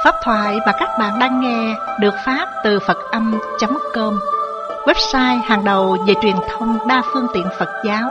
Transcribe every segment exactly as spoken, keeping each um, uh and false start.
Pháp thoại mà các bạn đang nghe được phát từ Phật Âm chấm com, website hàng đầu về truyền thông đa phương tiện Phật giáo.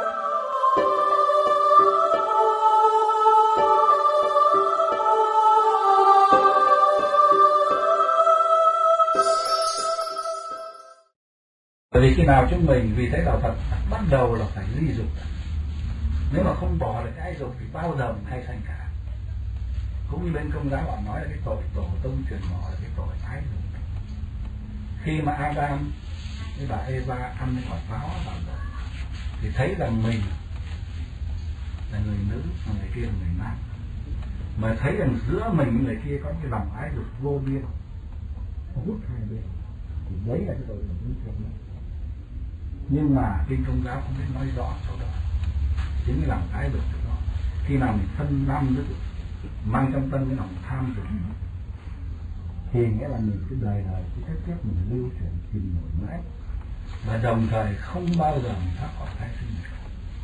Bởi vì khi nào chúng mình vì thế đạo Phật bắt đầu là phải ly dục. Nếu mà không bỏ được cái ái dục thì bao giờ mình hay sanh cả. Cũng như bên Công giáo họ nói là cái tội tổ tông truyền bỏ là cái tội ái dục. Khi mà Adam với bà Eva ăn cái quả táo vào rồi thì thấy rằng mình là người nữ mà người kia là người nam, mà thấy rằng giữa mình với người kia có cái lòng ái dục vô biên hút hai bên, thì đấy là cái tội lỗi truyền đó. Nhưng mà kinh Công giáo không biết nói rõ chỗ đó, chính cái lòng ái dục đó. Khi nào mình phân năm nữa mang trong tâm cái lòng tham dục thì nghĩa là mình cái đời đời cái cách tiếp mình lưu truyền tìm nổi mãi, và đồng thời không bao giờ mình thoát khỏi tái sinh được.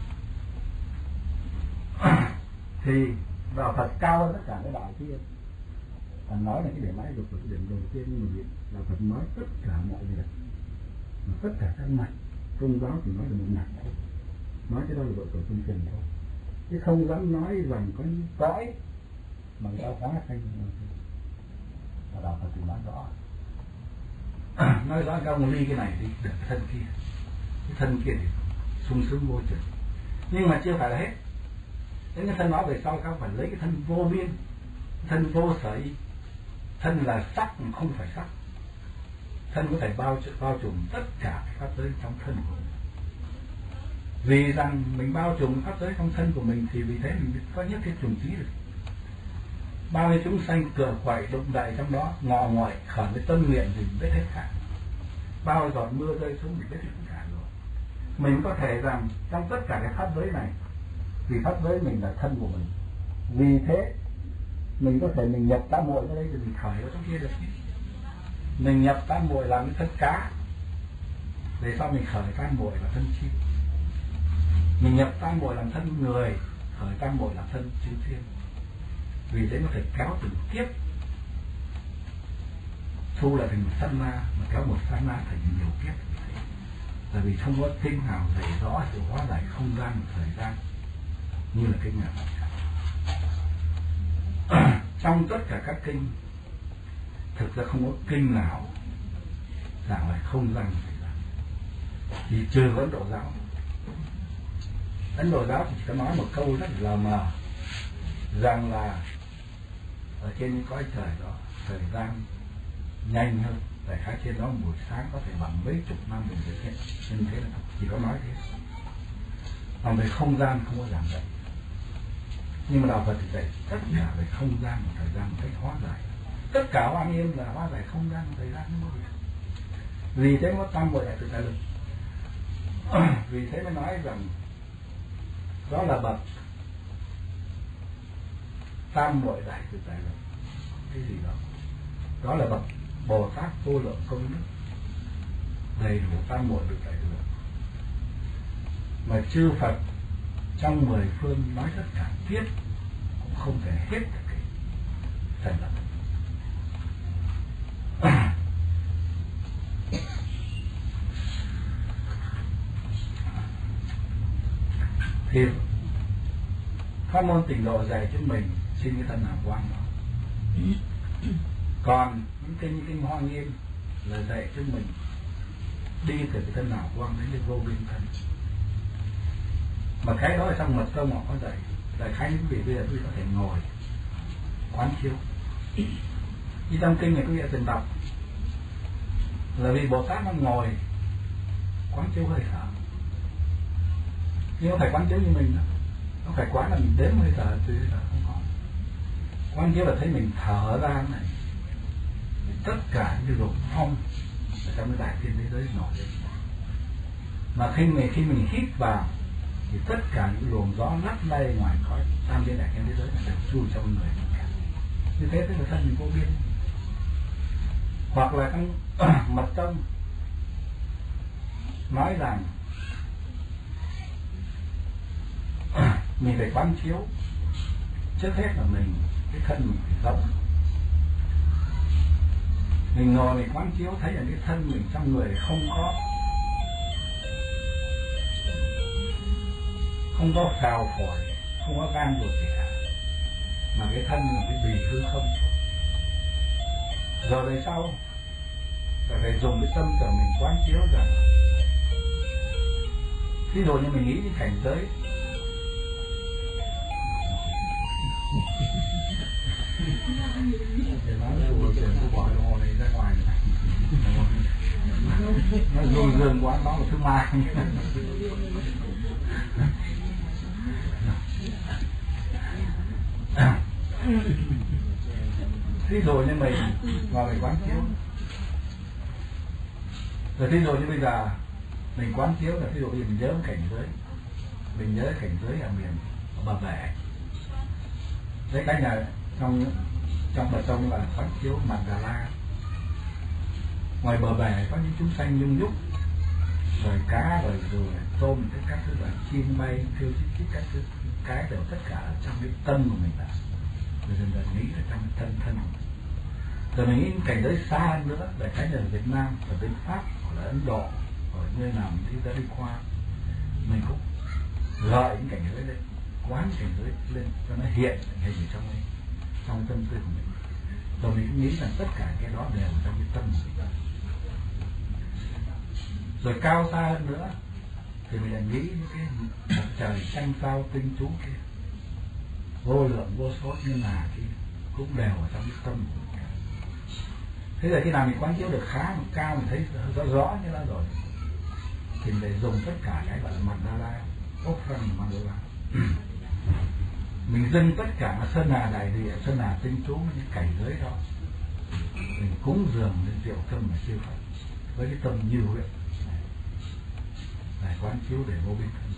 Thì đạo Phật cao hơn tất cả cái đạo kia. Và nói là cái điểm ái dục là cái điểm đầu tiên, nhưng mà đạo Phật nói tất cả mọi việc, mà tất cả các mặt. Công giáo thì nói là một mặt thôi, nói cái đó là vợ tổ tôn truyền thôi, chứ không dám nói rằng có những cõi mà người ta phá thành. Và đạo Phật thì nói rõ nói rõ cao một ly cái này thì được cái thân kia, cái thân kia thì sung sướng vô chừng. Nhưng mà chưa phải là hết. Đến cái thân đó về sau các phải lấy cái thân vô biên, thân vô sở y. Thân là sắc mà không phải sắc. Thân có thể bao bao trùm tất cả các pháp giới trong thân của mình. Vì rằng mình bao trùm pháp giới trong thân của mình thì vì thế mình có nhất thiết trùng trí được. Bao nhiêu chúng sanh cửa quậy đụng đậy trong đó, ngọ nguậy khởi với tâm nguyện thì mình biết hết cả. Bao giọt mưa rơi xuống mình biết hết cả rồi. Mình có thể rằng trong tất cả cái pháp giới này, vì pháp giới mình là thân của mình, vì thế mình có thể mình nhập tam muội ở đây thì mình khởi ở trong kia được. Mình nhập tam muội làm cái thân cá, để sau mình khởi tam muội là thân chim. Mình nhập tam muội làm thân người, khởi tam muội làm thân chư thiên. Vì thế nó phải kéo từng kiếp thu lại thành một sát na, mà kéo một sát na thành nhiều kiếp. Là vì không có kinh nào dạy rõ sự hóa giải không gian và thời gian như là kinh nào. Trong tất cả các kinh, thực ra không có kinh nào giảng lại không gian và thời gian, chỉ trừ Ấn Độ giáo. Ấn Độ giáo thì chỉ có nói một câu rất là mờ, rằng là ở trên những cõi trời đó thời gian nhanh hơn, tại khái trên đó buổi sáng có thể bằng mấy chục năm mình thực hiện, nên thế là chỉ có nói thế. Còn về không gian không có giảng dạy. Nhưng mà đạo Phật thì dạy tất cả về không gian và thời gian một cách hóa giải. Tất cả oan nghiêm là hóa giải không gian và thời gian không có việc. Vì thế có tam muội đại tự tại lực. Vì thế mới nói rằng đó là bậc tam muội đại tự tại lực. Cái gì đó? Đó là bậc Bồ Tát vô lượng công đức, đầy đủ tam muội tự tại lực. Mà chư Phật trong mười phương nói tất cả kiếp cũng không thể hết được cái thành lập. Thì pháp môn Tịnh Độ dạy chúng mình xin cái thân hào quang đó. Còn những kinh như kinh Hoa Nghiêm là dạy chúng mình đi từ cái thân hào quang đến cái vô biên thân. Mà cái đó ở trong mật tông họ có dạy, đại khái những vị bây giờ quý vị có thể ngồi quán chiếu. Như trong kinh này quý vị đã từng đọc là vì Bồ Tát nó ngồi quán chiếu hơi thở, nhưng không phải quán chiếu như mình đâu. Nó phải quán là mình đếm hơi thở, tuy là không có. Quán chiếu là thấy mình thở ra này, thì tất cả những luồng phong ở trong cái đại thiên thế giới nổi lên. Mà khi mình khi mình hít vào thì tất cả những luồng gió lắc lay ngoài khỏi tam thiên đại thiên thế giới đều chui trong người mình cả. Như thế tức là thân mình vô biên. Hoặc là trong mật tông nói rằng mình phải quán chiếu trước hết là mình, cái thân mình phải rộng, Mình ngồi mình quán chiếu thấy là cái thân mình trong người không có không có phèo phổi, không có gan ruột gì cả, mà cái thân là cái bì hư không. Rồi về sau là phải dùng cái tâm của mình quán chiếu rằng, ví dụ như mình nghĩ đến cảnh giới để nói là chuyện tôi bỏ đồng hồ này ra ngoài này. Nó run run quá, nó là thứ mai. Ví dụ như mình vào mình quán chiếu, rồi ví dụ như bây giờ mình quán chiếu là ví dụ như mình nhớ cảnh giới, mình nhớ cảnh giới ở miền ở bờ bể. Đấy cái nhà trong trong bờ sông là quán chiếu mặt Đà La. Ngoài bờ bể có những chúng sanh nhung nhúc, rồi cá, rồi rồi tôm, tất các thứ, rồi chim bay, kêu chích chích các thứ, cái đều tất cả ở trong cái tâm của mình đã. Rồi dần dần nghĩ ở trong cái thân thân của mình. Rồi mình nghĩ cảnh giới xa hơn nữa, là cái này ở Việt Nam, ở bên Pháp, hoặc là Ấn Độ, ở nơi nào mình đi ra đi qua, mình cũng gợi những cảnh giới lên, quán cảnh giới lên cho nó hiện hình ở trong ấy, trong tâm tư của mình. Rồi mình cũng nghĩ rằng tất cả cái đó đều trong cái tâm của mình. Rồi cao xa hơn nữa thì mình lại nghĩ những cái mặt trời trăng sao tinh tú kia, vô lượng vô số như là kia, cũng đều ở trong cái tâm của mình. Thế là khi nào mình quán chiếu được khá, mình cao, mình thấy rõ rõ như đó rồi, thì mình dùng tất cả cái gọi là mặt Đà La, ốc răng mặt Đà La. Mình dâng tất cả sơn hà đại địa, sơn hà tinh tú những cảnh giới đó, mình cúng dường lên diệu tâm mà siêu Phật với cái tâm như huyết này, quán chiếu để vô biên thân.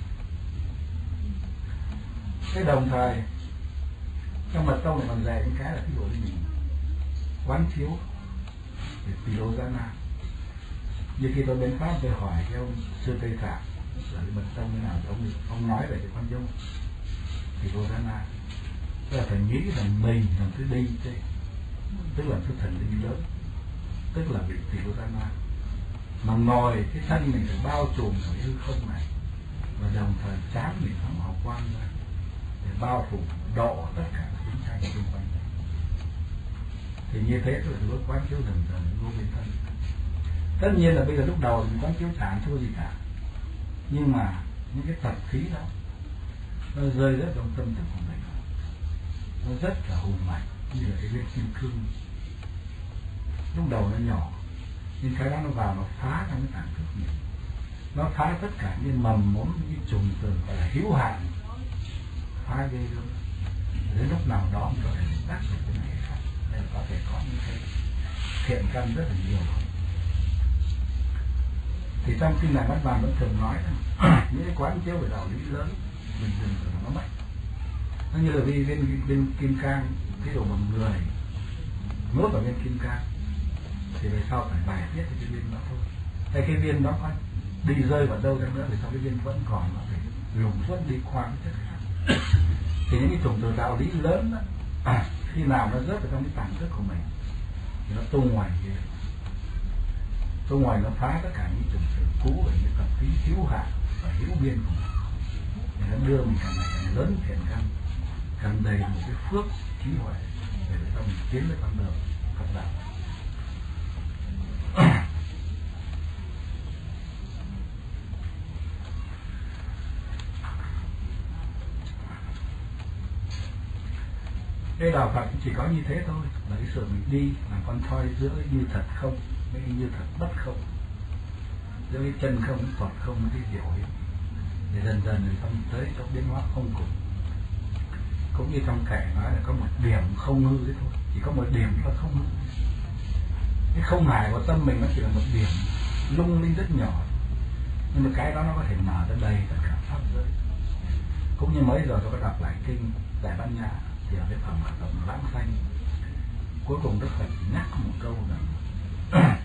Cái đồng thời trong mật tông này còn dạy những cái là ví dụ như mình quán chiếu để tỳ lô giá na. Như khi tôi đến Pháp tôi hỏi cái ông sư Tây Tạng là cái mật tông như nào, ông ông nói về cái quán chiếu tỳ lô giá na, tức là phải nghĩ rằng mình là thứ đi chứ, tức là thứ thần linh lớn, tức là vị tỳ lô giá na, mà ngồi cái thân mình phải bao trùm ở hư không này, và đồng thời chán mình phóng hào quang ra để bao phủ độ tất cả các chúng sanh xung quanh. Thì như thế tôi mới quán chiếu dần dần vô biên thân. Tất nhiên là bây giờ lúc đầu mình quán chiếu chả thua gì cả, nhưng mà những cái tập khí đó nó rơi rất trong tâm thức của mình, nó rất là hùng mạnh, như là cái viên kim cương. Lúc đầu nó nhỏ, nhưng cái đó nó vào nó phá trong cái tạng thức mình, nó phá tất cả những mầm mống, những cái trùng tường gọi là hữu hạn, phá ghê luôn. Đến lúc nào đó mình có thể đắc được cái này khác, nên có thể có những cái thiện căn rất là nhiều. Thì trong kinh này Bát Vàng vẫn thường nói những cái quán chiếu về đạo lý lớn mình đừng tưởng nó mạnh. Nó như là vì bên, bên kim cang, ví dụ một người nuốt vào viên kim cang thì về sau phải bài tiết cái viên đó thôi. Hay cái viên đó có đi rơi vào đâu chăng nữa thì sau cái viên vẫn còn, nó phải lùng suốt đi qua cái chất khác. Thì những cái chủng từ đạo lý lớn đó, à, khi nào nó rớt vào trong cái tạng thức của mình thì nó tung ngoài kia, tung ngoài nó phá tất cả những chủng từ cũ và những tập khí hữu hạn và hữu biên của mình, thì nó đưa mình càng ngày càng lớn thiện căn, càng đầy một cái phước trí huệ để cho mình tiến lên con đường Phật đạo. Cái đạo Phật chỉ có như thế thôi, là cái sự mình đi là con thoi giữa như thật không với như thật bất không, giữa cái chân không Phật không với cái diệu hiện, để dần dần mình tâm tới trong biến hóa không cùng. Cũng như trong kệ nói là có một điểm không hư đấy thôi, chỉ có một điểm là không hư. Cái không hài của tâm mình nó chỉ là một điểm lung linh rất nhỏ, nhưng mà cái đó nó có thể mở ra đầy tất cả pháp giới. Cũng như mới giờ tôi có đọc lại kinh Đại Bát Nhã thì ở cái phẩm hoạt động lãng sanh, cuối cùng Đức Phật nhắc một câu rằng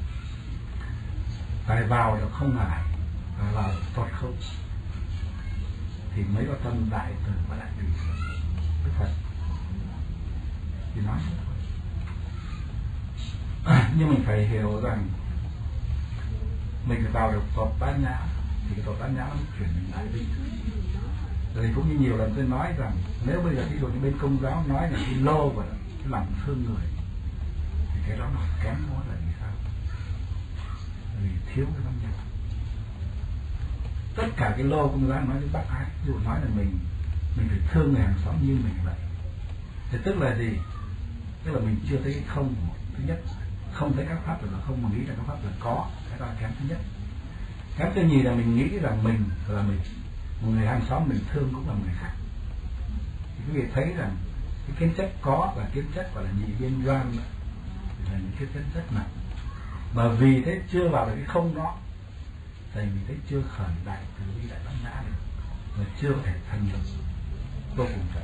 phải vào được không ngại, phải vào được Phật không, thì mới có tâm đại từ và đại bi. Đức Phật thì nói thế thôi. Nhưng mình phải hiểu rằng mình phải vào được tột bát nhã, thì cái tột bát nhã nó chuyển mình lại đi. Rồi cũng như nhiều lần tôi nói rằng nếu bây giờ ví dụ như bên Công giáo nói là cái lô và cái lòng thương người, thì cái đó nó kém quá là vì sao? Vì thiếu cái tâm nhân. Tất cả cái lô Công giáo nói với bác ái, ví dụ nói là mình mình phải thương người hàng xóm như mình vậy, thì tức là gì? Tức là mình chưa thấy cái không một. Thứ nhất, không thấy các pháp là không, mà nghĩ là các pháp là có, cái đó là kém thứ nhất. Kém thứ nhì là mình nghĩ rằng mình là mình, một người hàng xóm mình thương cũng là người khác. Thì quý vị thấy rằng cái kiến chất có và kiến chất gọi là nhị biên đoan là những cái kiến chất nặng. Mà vì thế chưa vào được cái không đó, thì mình thấy chưa khởi đại từ bi đại bát nhã được, mà chưa có thể thành được vô cùng trần.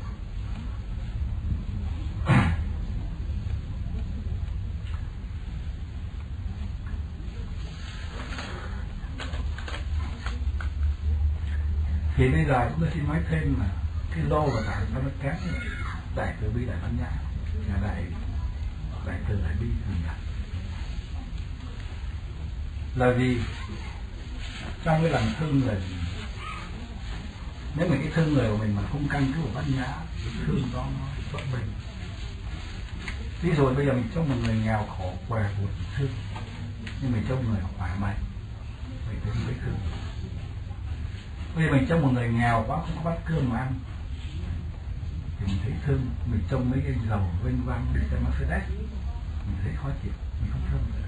Thì bây giờ chúng ta xin nói thêm là cái lô và đại nó kém như vậy. Đại từ bi đại bát nhã là đại đại từ đại bi thường nhật. Là vì trong cái lòng thương người, nếu mà cái thương người của mình mà không căn cứ vào bát nhã, cái thương đó nó bất bình. Ví dụ bây giờ mình trông một người nghèo khổ què buồn thương, nhưng mình trông người khỏe mạnh, mình thấy mới thương. Bây giờ mình trông một người nghèo quá không có bát cơm mà ăn, thì mình thấy thương. Mình trông mấy cái giàu vinh vang đi xe Mercedes, mình thấy khó chịu, mình không thương nữa.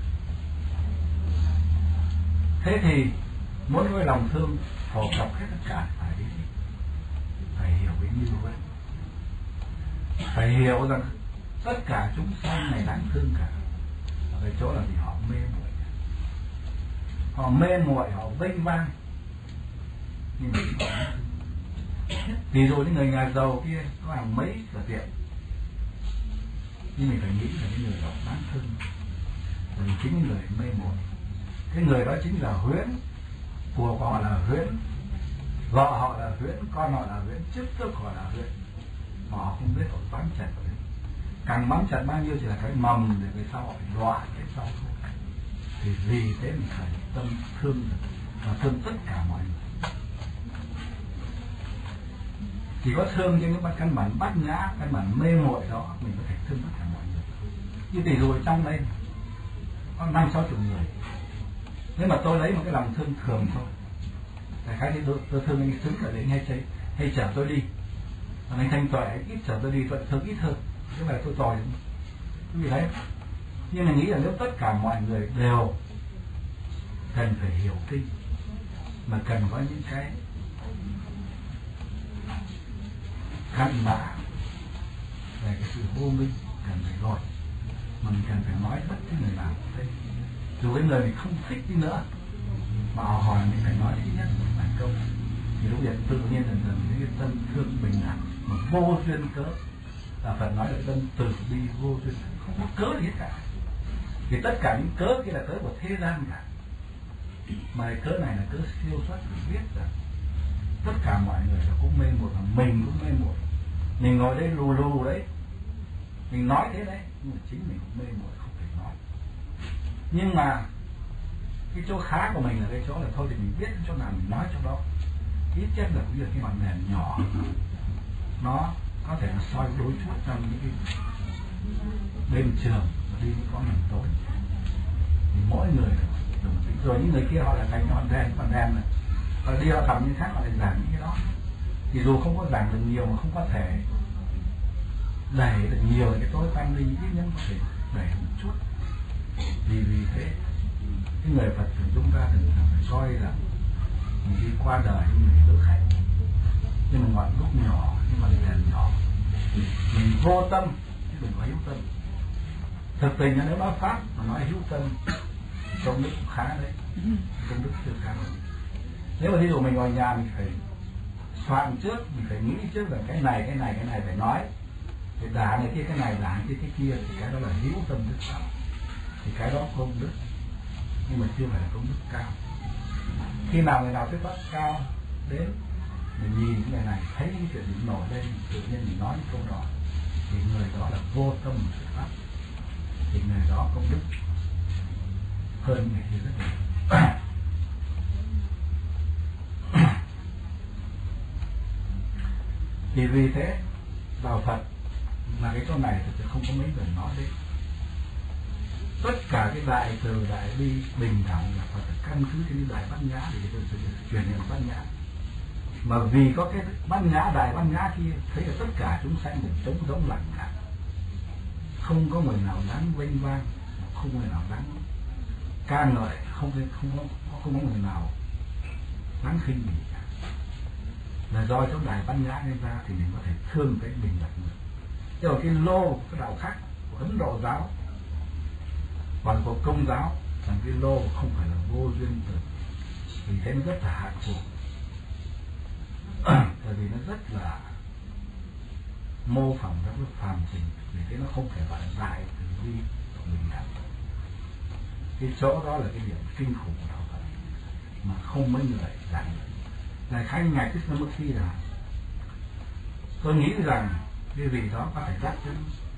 Thế thì muốn với lòng thương phổ cập hết tất cả phải đi, phải hiểu cái như vậy, phải hiểu rằng tất cả chúng sanh này đáng thương cả. Ở cái chỗ là vì họ mê muội, họ mê muội, họ vinh vang, nhưng mà chỉ có ví dụ những người nhà giàu kia có hàng mấy cửa tiệm, nhưng mình phải nghĩ là những người đó đáng thương, vì chính những người mê muội. Cái người đó chính là huyễn, của họ là huyễn, vợ họ là huyễn, con họ là huyễn, trước tức họ là huyễn, mà họ không biết họ bám chặt vào đấy. Càng bám chặt bao nhiêu chỉ là cái mầm để về sau họ loại cái sau thôi. Thì vì thế mình phải tâm thương và thương tất cả mọi người. Chỉ có thương cho những căn bản bát nhã, căn bản mê muội đó, mình có thể thương tất cả mọi người. Như tỷ dụ trong đây có năm sáu chục người, nếu mà tôi lấy một cái lòng thương thường thôi, đại khái thì tôi, tôi thương anh xứng cả đến hay chơi hay chở tôi đi, còn anh Thanh Tuệ ít chở tôi đi tôi thương ít hơn, cái này tôi tòi quý vị thấy. Nhưng mà nghĩ là nếu tất cả mọi người đều cần phải hiểu kinh, mà cần có những cái căn bản về cái sự vô minh cần phải gọi, mà mình cần phải nói bất cứ người nào cũng thế. Dù cái người mình không thích đi nữa mà họ hỏi mình phải nói ít nhất một vài câu, thì lúc vậy tự nhiên dần dần cái tâm thương bình đẳng mà vô duyên cớ. Là Phật nói là tâm từ bi vô duyên, không có cớ gì hết cả. Vì tất cả những cớ kia là cớ của thế gian cả, mà cái cớ này là cớ siêu thoát. Mình biết rằng tất cả mọi người là cũng mê muội, và mình cũng mê muội. Mình ngồi đây lù lù đấy, mình nói thế đấy, nhưng mà chính mình cũng mê muội, không thể nói. Nhưng mà cái chỗ khá của mình là cái chỗ là thôi thì mình biết chỗ nào mình nói chỗ đó. Ít nhất là cũng như cái ngọn đèn nhỏ, nó có thể là soi đối chút trong những cái đêm trường mà đi có mình tối. Thì mỗi người rồi những người kia họ là thành ngọn đèn, ngọn đèn này họ đi họ thầm như khác, họ lại giảng những cái đó. Thì dù không có giảng được nhiều mà không có thể đẩy được nhiều cái tối tăm đi, ít nhất có thể đẩy một chút. Vì vì thế cái người Phật của chúng ta thường thường phải coi là mình đi qua đời như người đỡ khách, nhưng mà ngọn đuốc nhỏ, nhưng mà đèn nhỏ, mình vô tâm chứ đừng có hữu tâm. Thực tình là nếu nói pháp mà nói hữu tâm thì công đức cũng khá đấy, công đức chưa khá. Nếu mà ví dụ mình ngồi nhà mình phải soạn trước, mình phải nghĩ trước là cái này cái này cái này phải nói, thì đả này kia cái này, đả cái cái kia, thì cái đó là hữu tâm đức sao, thì cái đó công đức, nhưng mà chưa phải là công đức cao. Khi nào người nào thuyết pháp cao đến, mình nhìn cái này thấy những chuyện gì nổi lên, tự nhiên mình nói câu đó, thì người đó là vô tâm thuyết pháp. Thì thì người đó công đức hơn người kia rất nhiều. Thì vì thế đạo Phật mà cái câu này thì không có mấy người nói đến. Tất cả cái đại từ đại bi bình đẳng là phải căn cứ trên đại bát nhã để tôi truyền nhận bát nhã. Mà vì có cái bát nhã đại bát nhã kia, thấy là tất cả chúng sanh đều trống rỗng lặng cả, không có người nào đáng vinh vang, không có người nào đáng ca ngợi, không không có không có người nào đáng khinh bỉ cả. Là do trong đại bát nhã nên ra thì mình có thể thương cái bình đẳng được. Chứ cái lô cái đạo khác của Ấn Độ giáo còn có Công giáo, rằng cái lô không phải là vô duyên từ, vì thế nó rất là hạ phục. Tại vì nó rất là mô phỏng các cái phàm tình, vì thế nó không thể gọi là đại từ bi của mình đẳng. Cái chỗ đó là cái điểm kinh khủng của đạo Phật mà không mấy người dám. Ngài Khai Ngài Krishnamurti là tôi nghĩ rằng cái vị đó có thể đắc đến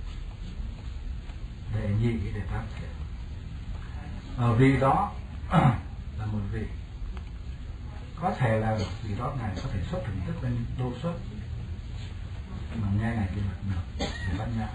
để nhị để tam thiện. Ở vị đó là một vị có thể là vị đó ngài có thể xuất hình thức lên đô xuất mà nghe ngài kinh mật được để bát nhã.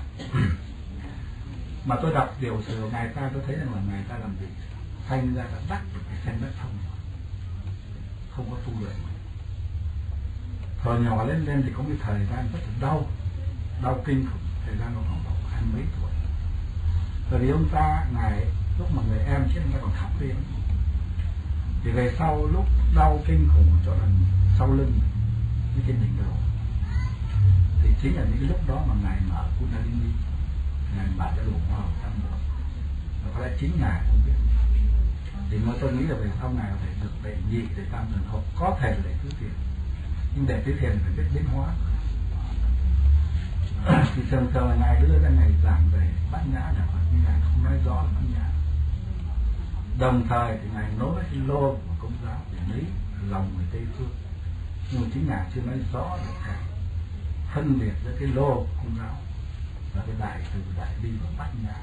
Mà tôi đọc điều sử của ngài ta, tôi thấy rằng là ngài ta làm gì thanh ra đã đắc được cái thanh đất thông, không có tu luyện. Thời nhỏ lên lên thì có cái thời gian rất là đau, đau kinh khủng, thời gian khoảng độ hai mấy tuổi. Bởi vì ông ta ngài lúc mà người em chết, ông ta còn khóc lên. Thì về sau lúc đau kinh khủng chỗ là sau lưng với trên đỉnh đầu, thì chính là những cái lúc đó mà ngài mở Kundalini, ngài bạn đã luồng hoa ở trong đó, và có lẽ chính ngài cũng biết. Thì mà tôi nghĩ là về sau ngài có thể được đệ nhị, đệ tam thần học, có thể là đệ tứ thiền, nhưng đệ tứ thiền phải biết biến hóa. Thì thường thường là ngài đưa ra ngày giảng về bát nhã là Phật, nhưng ngài không nói rõ là bát nhã. Đồng thời thì ngài nối với cái lô của Công giáo để lấy lòng người Tây phương, nhưng chính ngài chưa nói rõ được cái phân biệt giữa cái lô của Công giáo và cái đại từ đại bi và bát nhã.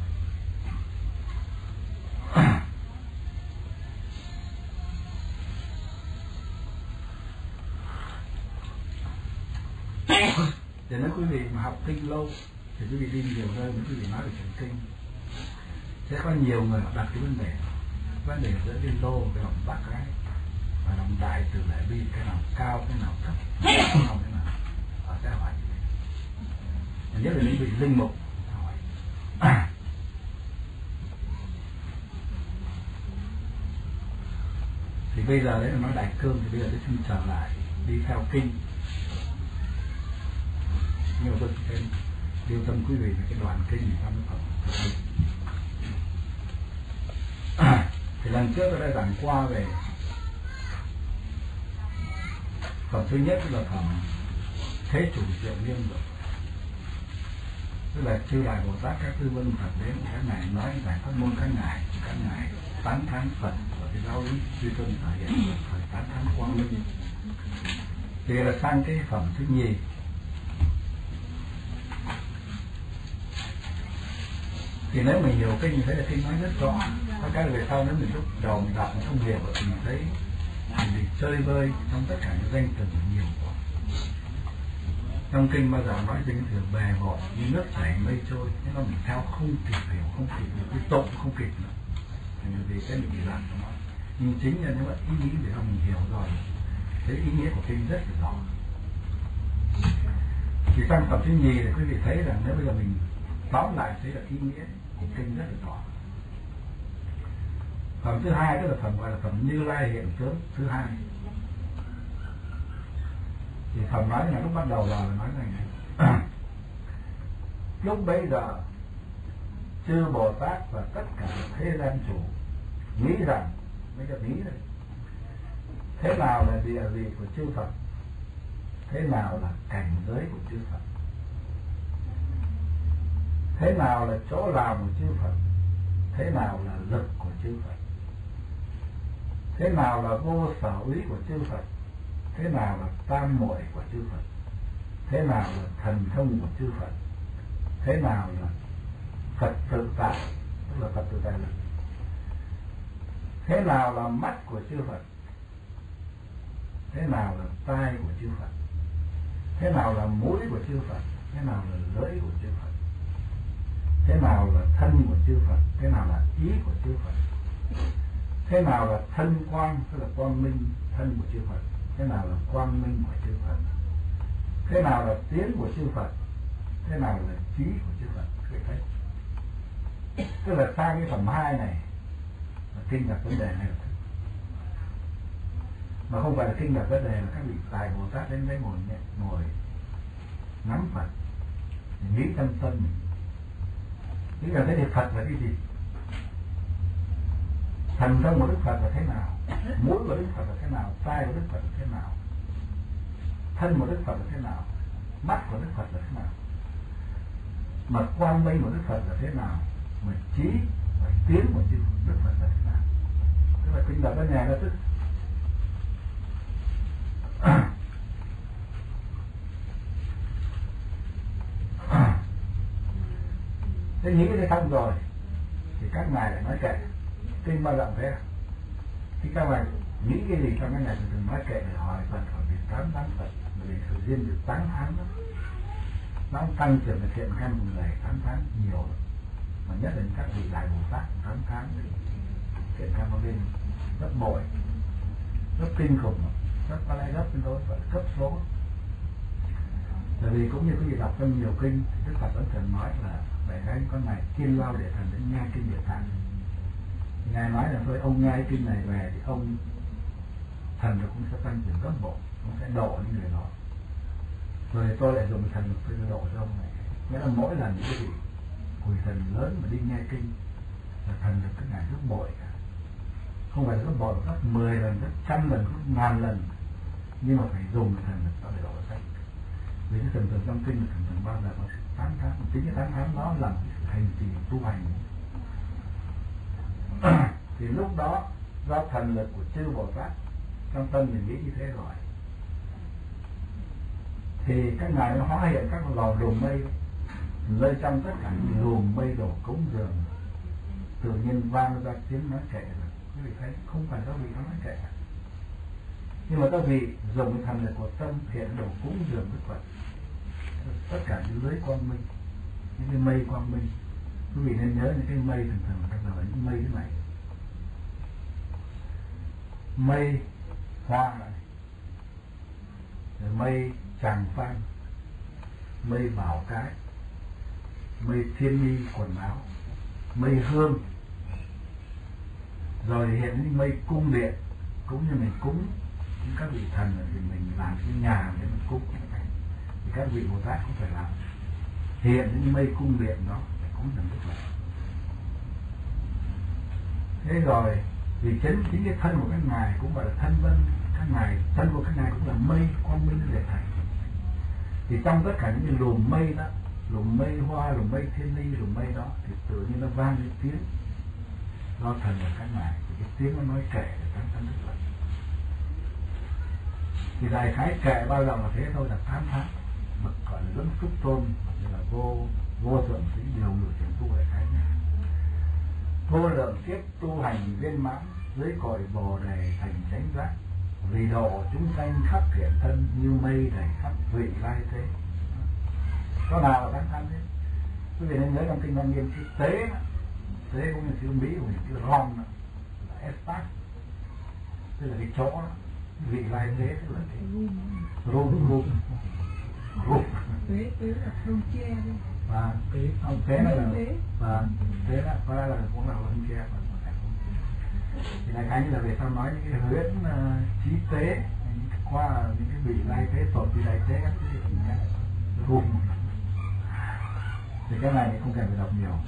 Để nói quý vị mà học kinh lâu thì quý vị đi nhiều nơi mới quý vị nói về chuyện kinh, sẽ có nhiều người đặt cái vấn đề vấn đề giữa cái lô cái lòng bác gái và lòng đại từ đại bi, cái nào cao cái nào thấp, cái nào cái nào họ sẽ hỏi. Nhất là những vị linh mục hỏi. Thì bây giờ đấy là nói đại cương, thì bây giờ tôi xin trở lại đi theo kinh. Nhưng mà tôi sẽ lưu tâm quý vị về cái đoạn kinh gì trong Phật. Thì lần trước tôi đã giảng qua về phẩm thứ nhất là phẩm thế chủ diệu nghiêm rồi, tức là chư đại Bồ Tát các tư vân Phật đến các ngài nói giải pháp môn các ngài, các ngài tán thán Phật và cái giáo lý duy tuân thể hiện thời tán thán quang minh. Thì là sang cái phẩm thứ nhì. Thì nếu mình hiểu kinh, mình thấy là kinh nói rất rõ. Có cái về sau nếu mình lúc đầu mình đọc mình không hiểu thì mình thấy mình bị chơi vơi trong tất cả những danh từ nhiều quá. Trong kinh bao giờ nói danh từ bè bội như nước chảy mây trôi, nhưng mà mình theo không kịp hiểu, không kịp được cái tụng không kịp nữa. Thì vì thế mình bị lạc của nó. Nhưng chính là nếu mà ý nghĩa để mình hiểu rồi, thế ý nghĩa của kinh rất là rõ. Thì trong tập thứ nhì thì quý vị thấy rằng nếu bây giờ mình tóm lại thấy là ý nghĩa của kinh rất là rõ. Phẩm thứ hai tức là phẩm gọi là phẩm Như Lai hiện tướng thứ hai. Thì phẩm nói là lúc bắt đầu là nói rằng lúc bấy giờ chư Bồ Tát và tất cả thế gian chủ nghĩ rằng, mấy cái nghĩ này, thế nào là địa vị của chư Phật, thế nào là cảnh giới của chư Phật, thế nào là chỗ làm của chư Phật, thế nào là lực của chư Phật, thế nào là vô sở úy của chư Phật, thế nào là tam muội của chư Phật, thế nào là thần thông của chư Phật, thế nào là Phật tự tại, tức là Phật tự tại lực. Thế nào là mắt của chư Phật? Thế nào là tai của chư Phật? Thế nào là mũi của chư Phật? Thế nào là lưỡi của chư Phật? Thế nào là thân của chư Phật? Thế nào là ý của chư Phật? Thế nào là thân quang, tức là quang minh thân của chư Phật? Thế nào là quang minh của chư Phật? Thế nào là tiếng của chư Phật? Thế nào là trí của chư Phật? Các vị thấy, tức là sang cái phẩm hai này là kinh đặt vấn đề này, mà không phải là kinh đặt vấn đề là các vị tài Bồ Tát đến đấy ngồi ngồi nắm Phật, nghĩ trong tâm mình, nghĩ là thế thì Phật là cái gì? Thần thông của Đức Phật là thế nào? Mũi của Đức Phật là thế nào? Tai của Đức Phật là thế nào? Thân của Đức Phật là thế nào? Mắt của Đức Phật là thế nào? Mà quang minh của Đức Phật là thế nào? Mà trí và tiếng của Đức Phật là thế nào? Tức là kinh đặt vấn đề đó, tức thế nghĩ cái xong rồi thì các ngài lại nói kệ. Kinh bao rộng thế à? Khi các ngài nghĩ cái gì trong các ngài thường nói kệ để hỏi Phật, hỏi việc tán tán Phật, vì sự riêng được tán thán đó, nó tăng trưởng được thiện căn của người tán thán nhiều, mà nhất là các vị đại Bồ Tát tán thán thiện căn nó lên gấp bội, rất kinh khủng, rất có lẽ gấp trên đối với cấp số. Bởi vì cũng như quý vị đọc trong nhiều kinh thì Đức Phật vẫn thường nói là về cái con này kiên lao để thần đến nghe kinh Địa Tạng. Ngài nói là thôi ông nghe cái kinh này về thì ông thần cũng sẽ tăng trưởng gấp bộ, ông sẽ độ những người đó. Rồi tôi lại dùng thần lực để độ cho ông này. Nghĩa là mỗi lần những cái vị quỷ thần lớn mà đi nghe kinh là thần lực các ngài gấp bội cả. Không phải là gấp bội, gấp mười lần, gấp trăm lần, gấp ngàn lần, nhưng mà phải dùng cái thần lực đó để độ sách. Vì cái thần tượng trong kinh là thần tượng bao giờ có sự tán thán, chính cái tán thán đó là sự hành trì tu hành. Thì lúc đó do thần lực của chư Bồ Tát trong tâm mình nghĩ như thế rồi, thì các ngài nó hóa hiện các lò đùm mây nơi trong tất cả những lùm mây đổ cúng dường, tự nhiên vang ra tiếng nói kệ rồi. Quý vị thấy không phải các vị nói kệ, nhưng mà các vị dùng cái thần lực của tâm hiện đổ cúng dường Đức Phật, tất cả những lưới quang minh, những cái mây quang minh. Quý vị nên nhớ những cái mây thường thường là những mây thế này, mây hoa này, rồi mây tràng phan, mây bảo cái, mây thiên ni quần áo, mây hương, rồi hiện những mây cung điện, cũng như mình cúng những các vị thần thì mình làm cái nhà để mình cúng, thì các vị Bồ Tát cũng phải làm hiện những mây cung điện đó để cúng dường Đức Phật. Thế rồi vì chính chính cái thân của các ngài cũng gọi là thân vân, các ngài thân của các ngài cũng là mây quang minh để thành. Thì trong tất cả những cái lùm mây đó, lùm mây hoa, lùm mây thiên ly, lùm mây đó thì tự nhiên nó vang lên tiếng do thần của các ngài, thì cái tiếng nó nói kệ để tán thán Đức Phật. Thì đại khái kệ bao giờ là thế thôi, là tán thán bậc gọi là dẫn phúc tôn, như là vô vô thượng sĩ điều người thiền tu đại khái này. Vô lượng kiếp tu hành viên mãn dưới cội bồ đề thành chánh giác, vì độ chúng sanh khắp thiện thân như mây đầy khắp vị lai thế. Có nào là tán thán thế? Quý vị nên nhớ trong kinh Văn Nghiêm chữ tế, tế cũng như chữ Mỹ của chữ rom là estat, tức là cái chỗ đó, vị lai thế tức là cái rum rum rum. Tế tế là không che đi. Và tế ông tế là và tế là qua là cũng là không che. Thì đại khái như là về sau nói những cái huyễn uh, trí tế, qua những cái vị lai thế, tổ vị lai thế các cái gì cả rum. Thì cái này thì không cần phải đọc nhiều.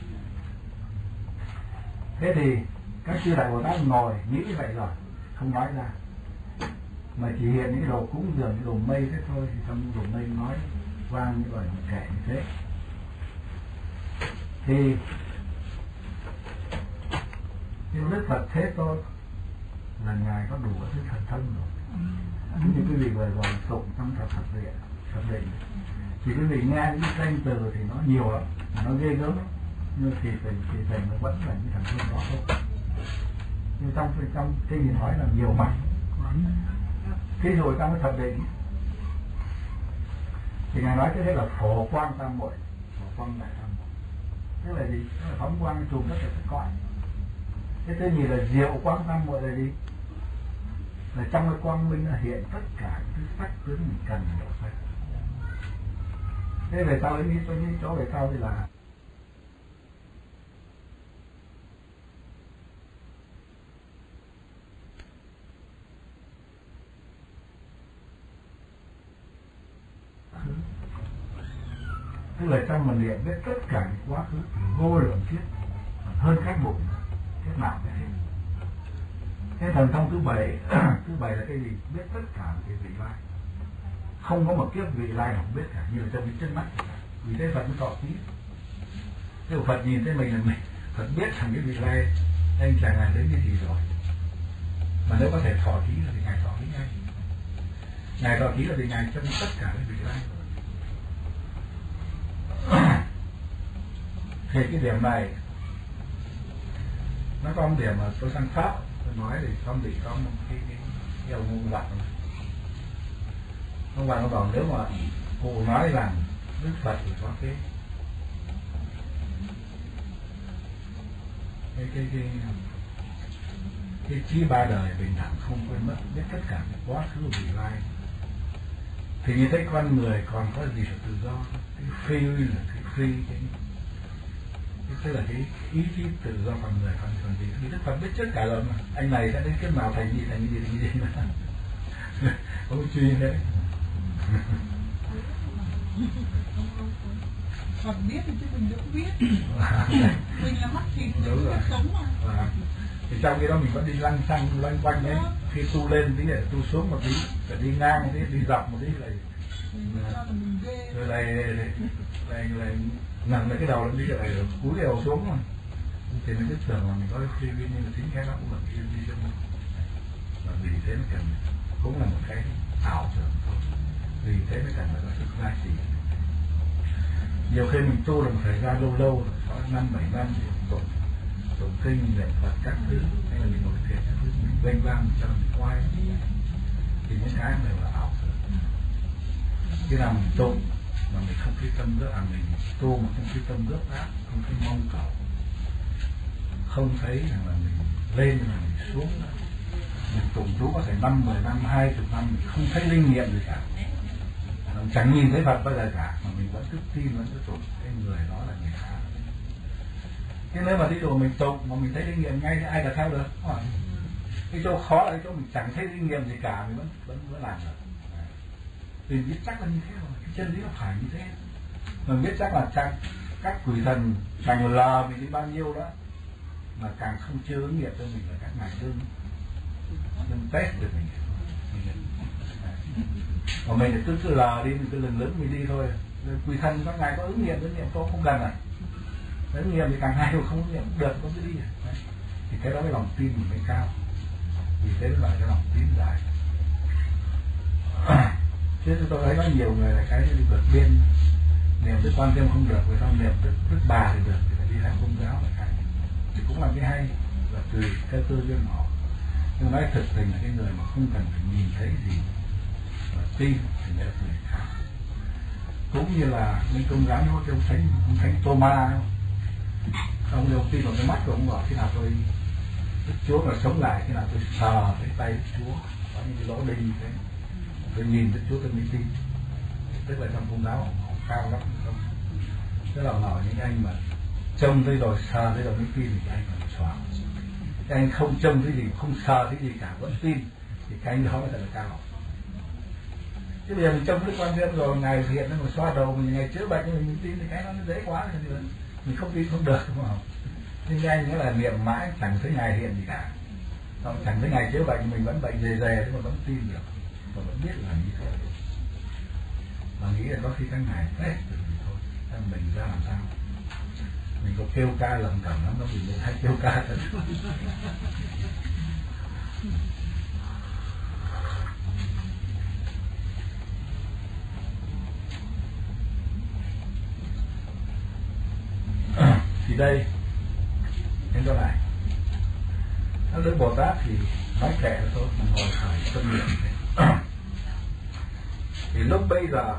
Thế thì các chư đại Bồ Tát ngồi nghĩ như vậy rồi, không nói ra, mà chỉ hiện những đồ cúng dường, những đồ mây thế thôi. Thì trong đồ mây nói vang như vậy, kể như thế. Thì nhưng Đức Phật Thế Tôn là ngài có đủ cái thần thông rồi. Như quý vị vừa rồi tụng trong thập Phật định, Phật định, thì quý vị nghe những danh từ thì nó nhiều lắm, nó ghê gớm lắm. nhưng thì thầy thì thầy nó vẫn là những thằng thương đó thôi. Nhưng trong trong cái gì nói là nhiều mặt. Thế rồi trong cái thập định thì ngài nói cái thế là phổ quang tam muội, phổ quang đại tam muội. Tức là gì? Tức là phóng quang trùm tất cả tất cõi. Thế thứ nhì là diệu quang tam muội là gì? Là trong cái quang minh là hiện tất cả những thứ sắc tướng mình cần hiểu phải. Thế về sau đến cái chỗ về sau thì là tức là trong mình niệm biết tất cả những quá khứ vô lượng kiếp hơn các bụng kiếp nào cái thế. Cái thần thông thứ bảy thứ bảy là cái gì? Biết tất cả cái vị lai, không có một kiếp vị lai không biết cả, như là trong cái chân mắt. Vì thế Phật mới tỏ trí. Thế Phật nhìn thấy mình là mình, Phật biết thằng cái vị lai anh chàng ngài đến cái gì rồi, mà nếu có thể thọ trí là thì ngài tỏ trí ngay. Ngài tỏ trí là vì ngài trong tất cả cái vị lai. Thì cái điểm này nó có một điểm mà tôi sang Pháp tôi nói thì không bị có một cái cái, cái ông ông Vạn ông Vạn nó bảo nếu mà cụ nói rằng Đức Phật thì có cái cái cái cái cái trí ba đời bình đẳng không quên mất, biết tất cả những quá khứ vị lai, thì như thế con người còn có gì là tự do? Cái free là cái free cái tức là cái ý chí tự do con người còn còn gì? Vì Đức Phật biết tất cả rồi mà anh này sẽ đến kiếp nào thành gì thành gì thành gì mà không truy đấy. Phật biết thì chứ mình đâu biết. Mình là mắt thịt, mình là sống mà. À, thì trong khi đó mình vẫn đi lăng xăng loanh quanh đấy. Khi tu lên tí để tu xuống một tí, phải đi ngang một tí, đi dọc một tí lại rồi lại lại lại nằm lại cái đầu lên đi lại cúi cái đầu xuống mà. Thì mình cứ tưởng là mình có free will, nhưng mà chính cái đó cũng là free will chứ không. Và vì thế nó cần cũng là một cái ảo tưởng thôi. Vì thế mới cần phải có sự giá trị. Nhiều khi mình tu được một thời gian lâu lâu, có năm bảy năm thì tụng tụng kinh niệm Phật các thứ, hay là mình ngồi thiền các thứ, mình vênh vang cho mình khoai, thì những cái này là ảo tưởng. Khi nào mình tụng mà mình không thấy tâm gấp, à mình tu mà không thấy tâm gấp áp, không thấy mong cầu, không thấy rằng là mình lên mà mình xuống nữa. Mình tụng chú có thể năm, mười năm, hai chục năm mình không thấy linh nghiệm gì cả, mình chẳng nhìn thấy Phật bao giờ cả, mà mình vẫn cứ tin, vẫn cứ tụng cái người đó là người khác. Thế nếu mà thí dụ mình tụng mà mình thấy linh nghiệm ngay thì ai là theo được? Hỏi. Cái chỗ khó là cái chỗ mình chẳng thấy linh nghiệm gì cả, mình vẫn vẫn vẫn làm được. Vì biết chắc là như thế rồi, cái chân lý nó phải như thế. Mình biết chắc là chắc các quỷ thần càng lờ mình đi bao nhiêu đó, mà càng không chưa ứng nghiệm cho mình là các ngài đương đương test được mình. Còn mình cứ cứ lờ đi, mình cứ lừng lững mình đi thôi. Quỷ thần các ngài có ứng nghiệm, ứng nghiệm tôi không cần à. Ứng nghiệm thì càng hay mà không ứng nghiệm được có cứ đi. Đấy. Thì cái đó cái lòng tin mình mới cao. Vì thế nó là cái lòng tin dài. Chứ tôi thấy có nhiều người là cái đi vượt biên, niệm Đức Quan Thêm không được, rồi xong niệm Đức, Đức Bà thì được, thì phải đi theo Công giáo là cái. Thì cũng là cái hay, là tùy theo cơ duyên họ. Nhưng nói thực tình là cái người mà không cần phải nhìn thấy gì mà tin thì mới là người khác. Cũng như là những Công giáo nó kêu thánh, ông thánh Thomas, ông đều tin vào cái mắt của ông bảo khi nào tôi Đức Chúa mà sống lại, khi nào tôi sờ cái tay Đức Chúa có những cái lỗ đinh như thế, tôi nhìn Đức Chúa tôi mới tin. Tức là trong Công giáo họ cao lắm không? Tức là nói những anh mà trông thấy rồi sờ thấy rồi mới tin thì anh còn xóa. Cái anh không trông thấy gì, không sờ thấy gì cả vẫn tin thì cái anh đó mới thật là cao. Chứ bây giờ mình trông Đức Quan Thêm rồi ngày hiện nó mà xoa đầu mình ngày chữa bệnh mình, mình tin thì cái đó nó dễ quá rồi, mình không tin không được đúng không? Nhưng anh nó là niệm mãi chẳng thấy ngày hiện gì cả, không, chẳng thấy ngày chữa bệnh mình vẫn bệnh dề dề nhưng mà vẫn tin được, mà vẫn biết là như thế. Mà nghĩ là có khi các ngài test được thì thôi, nên mình ra làm sao? Mình có kêu ca lầm cẩm lắm đó, mình hay kêu ca thật. Thì đây, đến chỗ này, nó Đức Bồ Tát thì nói kệ thôi, mà ngồi khởi tâm niệm. Thì lúc bây giờ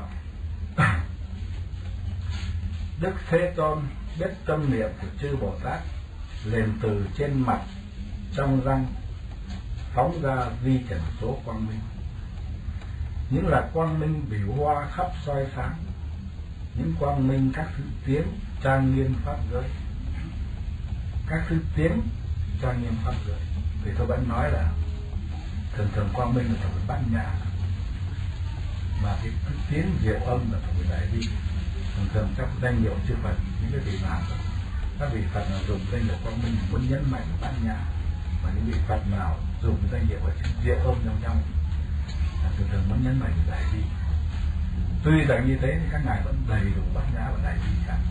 Đức Thế Tôn biết tâm niệm của chư Bồ Tát liền từ trên mặt trong răng phóng ra vi trần số quang minh. Những là quang minh biểu hoa khắp soi sáng, những quang minh các thứ tiếng trang nghiêm pháp giới, các thứ tiếng trang nghiêm pháp giới. Thì tôi vẫn nói là thường thường quang minh là thuộc về bát nhã, mà cái tiếng diệu âm là thuộc về đại bi. Thường thường trong danh hiệu chư Phật, những cái vị nào các vị Phật nào dùng danh hiệu quang minh muốn nhấn mạnh bát nhã, và những vị Phật nào dùng danh hiệu diệu âm trong trong là thường thường muốn nhấn mạnh đại bi. Tuy rằng như thế thì các ngài vẫn đầy đủ bát nhã và đại bi cả.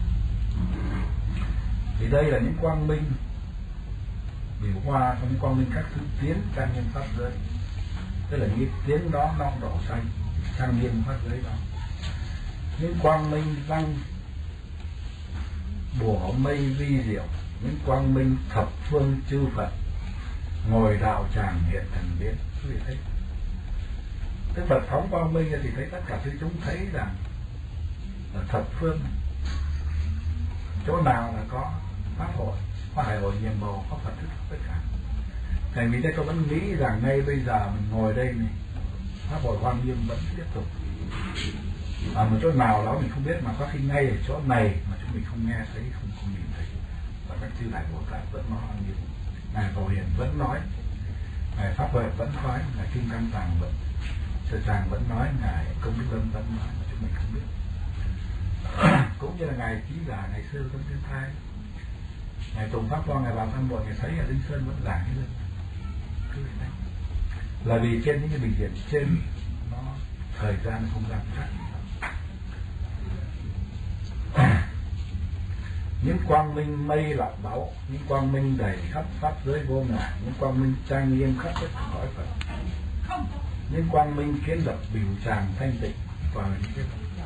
Thì đây là những quang minh biểu hoa, những quang minh các thứ tiếng trang nghiêm pháp giới, tức là những tiếng đó non đỏ xanh trang nghiêm pháp giới đó. Những quang minh răng bủa mây vi diệu, những quang minh thập phương chư Phật ngồi đạo tràng hiện thần biến. Quý vị thấy Đức Phật phóng quang minh thì thấy tất cả chúng chúng thấy rằng là thập phương, chỗ nào là có pháp hội, có hải hội nhiệm màu, có Phật thức tất cả. Thành vì thế tôi vẫn nghĩ rằng ngay bây giờ mình ngồi đây này, pháp hội Hoa Nghiêm vẫn tiếp tục. Ở một chỗ nào đó mình không biết, mà có khi ngay ở chỗ này mà chúng mình không nghe thấy, không không nhìn thấy. Và các chư đại Bồ Tát vẫn nói Hoa Nghiêm, ngài Phổ Hiền vẫn nói, ngài Pháp Huệ vẫn nói, ngài Kim Cang Tàng vẫn, Sơ Tràng vẫn nói, ngài Công Đức Lâm vẫn nói, mà chúng mình không biết. Cũng như là ngài Chí Giả ngày xưa trong thiên thai, ngài Tùng Pháp Hoa, ngài vào thăm bộ, ngài thấy ở Linh Sơn vẫn giảng cái lên. Là vì trên những cái bình diện trên nó thời gian không gian khác. Những quang minh mây lạc báu, những quang minh đầy khắp pháp giới vô ngại, những quang minh trang nghiêm khắp tất cả cõi Phật, những quang minh kiến lập biểu tràng thanh tịnh và những cái đó.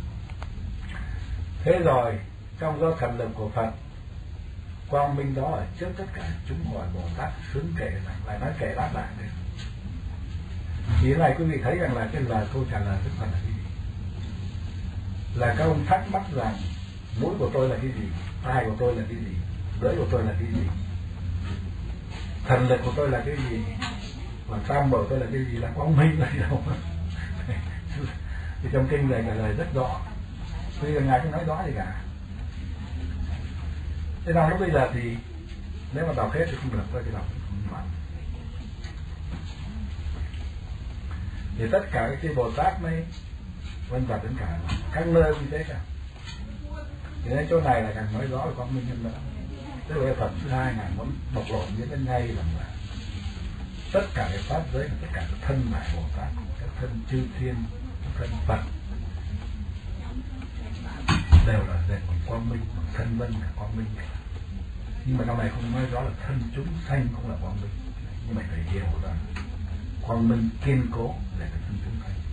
Thế rồi trong do thần lực của Phật, quang minh đó ở trước tất cả chúng gọi Bồ Tát xứng kệ này, lại nói kệ đáp lại đây. Thì này quý vị thấy rằng là cái lời câu trả lời Đức Phật là cái gì? Là các ông thắc mắc rằng mũi của tôi là cái gì, tai của tôi là cái gì, lưỡi của tôi là cái gì, thần lực của tôi là cái gì, và tam bảo tôi là cái gì, là quang minh là gì đâu. Thì trong kinh này trả lời rất rõ, tuy là ngài không nói rõ gì cả. Thế nào lúc bây giờ thì nếu mà đọc hết thì không được, tôi thì đọc không phải. Thì tất cả các chư Bồ Tát mới vân vân đến cả các nơi như thế cả. Thì đến chỗ này là càng nói rõ là quang minh hơn nữa. Tức là cái phần thứ hai ngài muốn bộc lộ như thế ngay rằng là tất cả cái pháp giới, tất cả các thân đại Bồ Tát, các thân chư thiên, các thân Phật đều là dệt bằng quang minh, bằng thân vân là quang minh. Nhưng mà trong này không nói rõ là thân chúng sanh cũng là quang minh. Nhưng mà phải hiểu rằng quang minh kiên cố để cái thân chúng sanh.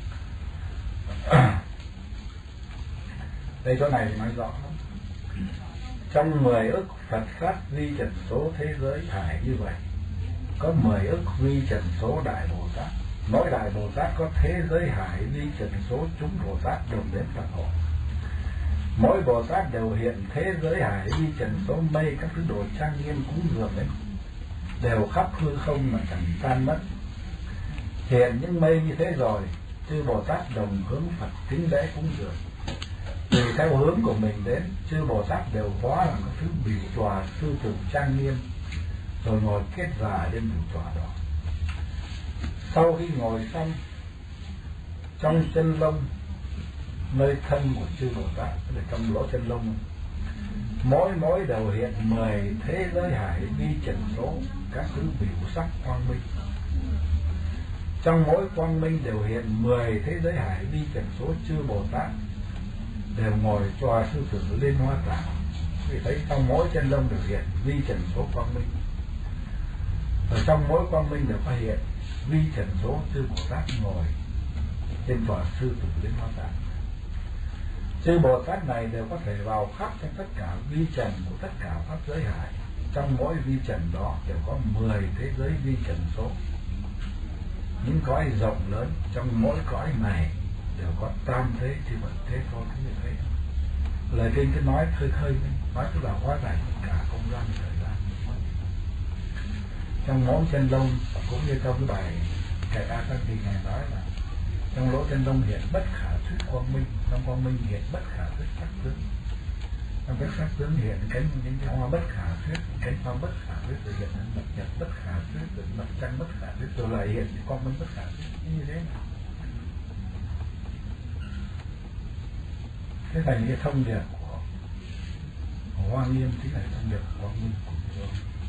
Đây chỗ này thì nói rõ lắm. Trong mười ức Phật pháp vi trần số thế giới thải như vậy, có mười ức vi trần số đại Bồ Tát. Mỗi đại Bồ Tát có thế giới hải vi trần số chúng Bồ Tát đồng đến Phật hội. Mỗi Bồ Tát đều hiện thế giới hải vi trần số mây các thứ đồ trang nghiêm cúng dường đấy, đều khắp hư không mà chẳng tan mất. Hiện những mây như thế rồi, chư Bồ Tát đồng hướng Phật kính lễ cúng dường. Tùy theo hướng của mình đến, chư Bồ Tát đều hóa làm các thứ biểu tòa sư tử trang nghiêm, rồi ngồi kết giả trên biểu tòa đó. Sau khi ngồi xong, trong chân lông, nơi thân của chư Bồ Tát, ở trong lỗ chân lông, mỗi mỗi đều hiện mười thế giới hải vi trần số các thứ biểu sắc quang minh. Trong mỗi quang minh đều hiện mười thế giới hải vi trần số chư Bồ Tát đều ngồi tòa sư tử lên hoa tạng. Vì thấy trong mỗi chân lông đều hiện vi trần số quang minh, và trong mỗi quang minh đều có hiện vi trần số chư Bồ Tát ngồi trên tòa sư tử lên hoa tạng. Chư Bồ Tát này đều có thể vào khắp trong tất cả vi trần của tất cả pháp giới hải. Trong mỗi vi trần đó đều có mười thế giới vi trần số. Những cõi rộng lớn, trong mỗi cõi này đều có tam thế chư vật thế thôi như thế. Lời kinh cứ nói khơi khơi, nói tức là hóa giải tất cả không gian thời gian. Trong mỗi chân lông, cũng như trong cái bài Kệ A Tăng Thì Ngài nói là trong lỗ chân lông hiện bất khả thuyết quang minh, trong quang minh hiện bất khả thuyết sắc tướng, trong cái sắc tướng hiện cánh những cái hoa bất khả thuyết, cánh hoa bất khả thuyết, rồi hiện mặt nhật bất khả thuyết, rồi mặt trăng bất khả thuyết, rồi lại hiện cái quang minh bất khả thuyết như thế nào. Thế thành cái thông điệp của Hoa Nghiêm chính là thông điệp của quang minh của Chúa.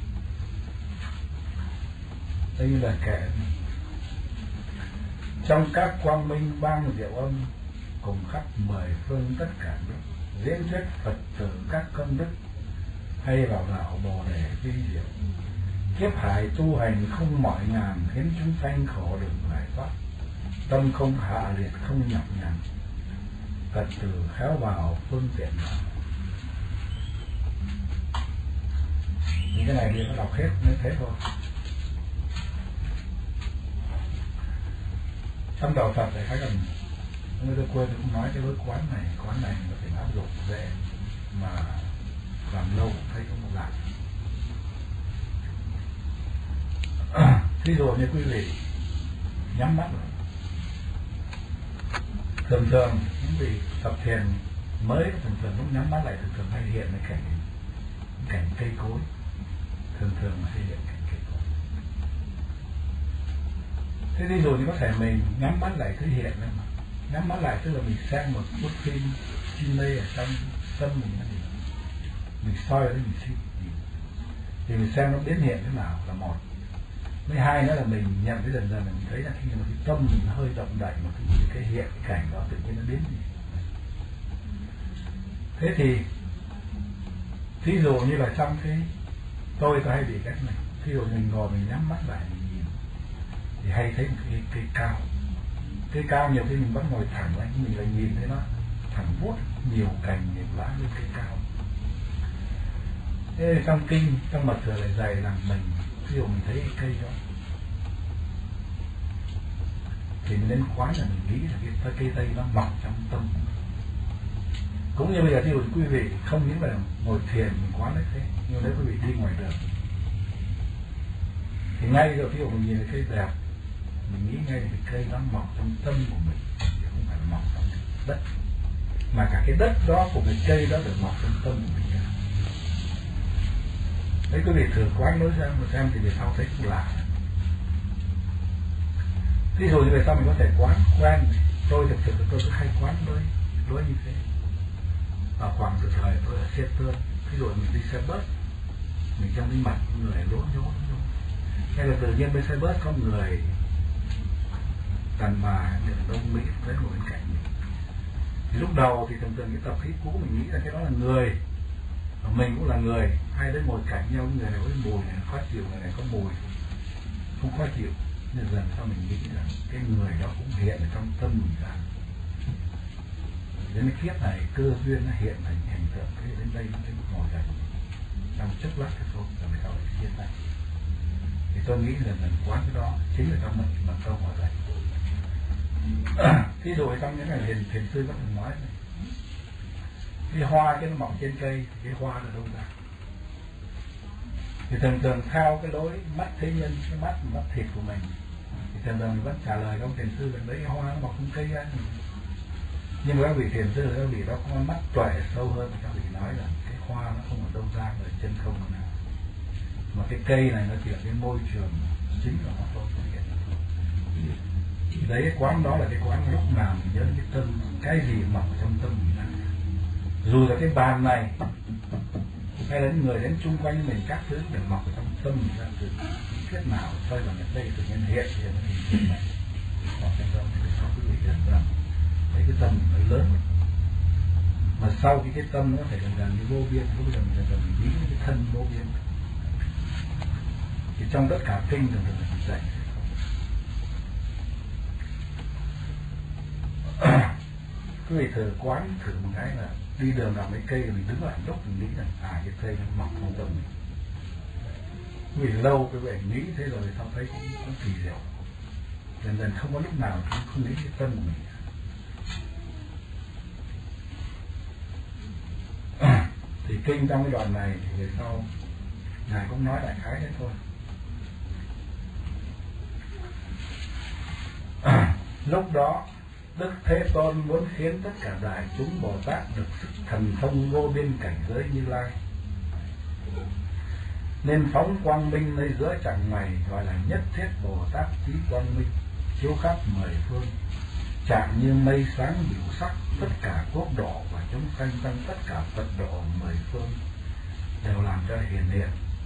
Đây là kệ trong các quang minh bang diệu âm cùng khắp mười phương tất cả nước, diễn thuyết Phật tử các công đức, hay vào đạo Bồ Đề vi diệu. Kiếp hải tu hành không mỏi ngàn, khiến chúng sanh khổ được giải thoát. Tâm không hạ liệt không nhọc nhằn, Phật tử khéo vào phương tiện nào. Những cái này thì nó đọc hết mới thế thôi. Trong đạo Phật này khá gần, người tôi quên tôi cũng nói cái lối quán này, quán này có thể áp dụng dễ mà làm lâu thấy không làm. Thí dụ như quý vị nhắm mắt rồi, thường thường những vị tập thiền mới thường thường lúc nhắm mắt lại thường thường hay hiện cái cảnh cảnh cây cối, thường thường hay hiện cảnh cây cối. Thế ví dụ như có thể mình nhắm mắt lại cứ hiện lên mà nhắm mắt lại tức là mình xem một bức phim chi mê ở trong tâm mình, mình soi lên mình xem thì mình xem nó biến hiện thế nào là một. Thứ hai nữa là mình nhận cái dần dần mình thấy là khi mà cái tâm mình hơi động đậy mà cái, cái hiện cái cảnh đó tự nhiên nó biến gì. Thế thì thí dụ như là trong cái tôi có hay bị cách này, thí dụ mình ngồi mình nhắm mắt lại mình nhìn thì hay thấy một cái cây cao, cây cao nhiều khi mình vẫn ngồi thẳng lại mình lại nhìn thấy nó thẳng vuốt nhiều cành nhiều lá lên cây cao. Thế trong kinh trong mật thừa lại dày là mình ví dụ mình thấy cái cây đó thì mình nên khoái là mình nghĩ là cái cây tây nó mọc trong tâm. Cũng như bây giờ ví dụ quý vị không những là ngồi thiền mình quán đấy thế, nhưng nếu quý vị đi ngoài đường thì ngay rồi ví dụ mình nhìn thấy cây đẹp mình nghĩ ngay là cái cây nó mọc trong tâm của mình chứ không phải mọc trong đất, mà cả cái đất đó của cái cây đó được mọc trong tâm của mình. Đấy quý vị thử quán đối ra một xem thì về sau thấy cũng lạ. Ví dụ như về sau mình có thể quán quen, tôi thực sự tôi cứ hay quán đối đối như thế. Và khoảng từ thời tôi ở xe tươn, ví dụ mình đi xe bus, mình trong cái mặt người lố nhố nhố, hay là tự nhiên bên xe bus có người đàn bà miền Đông Mỹ với một bên cạnh mình. Thì lúc đầu thì thường thường cái tập khí cũ mình nghĩ là cái đó là người, và mình cũng là người, hai đứa ngồi cạnh nhau, người này với mùi này khó chịu, người này có mùi không khó chịu, nên dần sau mình nghĩ là cái người đó cũng hiện ở trong tâm mình ra. Đến cái kiếp này cơ duyên nó hiện thành hình tượng, cái đến đây nó thấy ngồi dậy trong chốc lát cái thôi, rồi sau lại hiện này. Thì tôi nghĩ là mình quán cái đó chính là trong mình bằng câu ngồi dậy. Thí dụ trong những ngày thiền thiền sư có từng nói này, cái hoa cái nó mọc trên cây, cái hoa là đâu ra? Thì thường thường theo cái đối mắt thế nhân, cái mắt mắt thịt của mình, thì thường thường mình vẫn trả lời ông thiền sư là đấy cái hoa nó mọc trên cây ra. Nhưng mà các vị thiền sư các vị đó có mắt tuệ sâu hơn, các vị nói là cái hoa nó không ở đâu ra, ở chân không nào, mà cái cây này nó chỉ là cái môi trường chính của nó thôi. Đấy cái quán đó là cái quán lúc nào mình nhớ đến cái tâm, cái gì mọc trong tâm mình ra. Dù là cái bàn này hay là những người đến chung quanh mình, các thứ đều mọc ở trong tâm mình ra, từ kết nào thôi vào nhận đây tự nhiên hiện thì nó hình tượng này mọc trong tâm. Thì sau quý vị dần dần thấy cái tâm nó lớn, mà sau khi cái tâm nó phải dần dần như vô biên, lúc dần dần dần mình nghĩ cái thân vô biên. Thì trong tất cả kinh dần dần mình dạy quý vị thử quán thử một cái là đi đường gặp mấy cây mình đứng lại lúc mình nghĩ rằng à cái cây nó mọc không giống mình. Vì lâu cái vậy nghĩ thế rồi xong thấy cũng, cũng kỳ diệu, dần dần không có lúc nào cũng không nghĩ cái tâm của mình. Thì kinh trong cái đoạn này thì về sau ngài cũng nói đại khái thế thôi. Lúc đó Đức Thế Tôn muốn khiến tất cả đại chúng Bồ Tát được sức thần thông vô biên cảnh giới Như Lai, nên phóng quang minh nơi giữa chẳng mày, gọi là nhất thiết Bồ Tát trí quang minh, chiếu khắp mười phương, trạng như mây sáng biểu sắc tất cả quốc độ và chúng sanh trong tất cả Phật độ mười phương đều làm cho hiển hiện.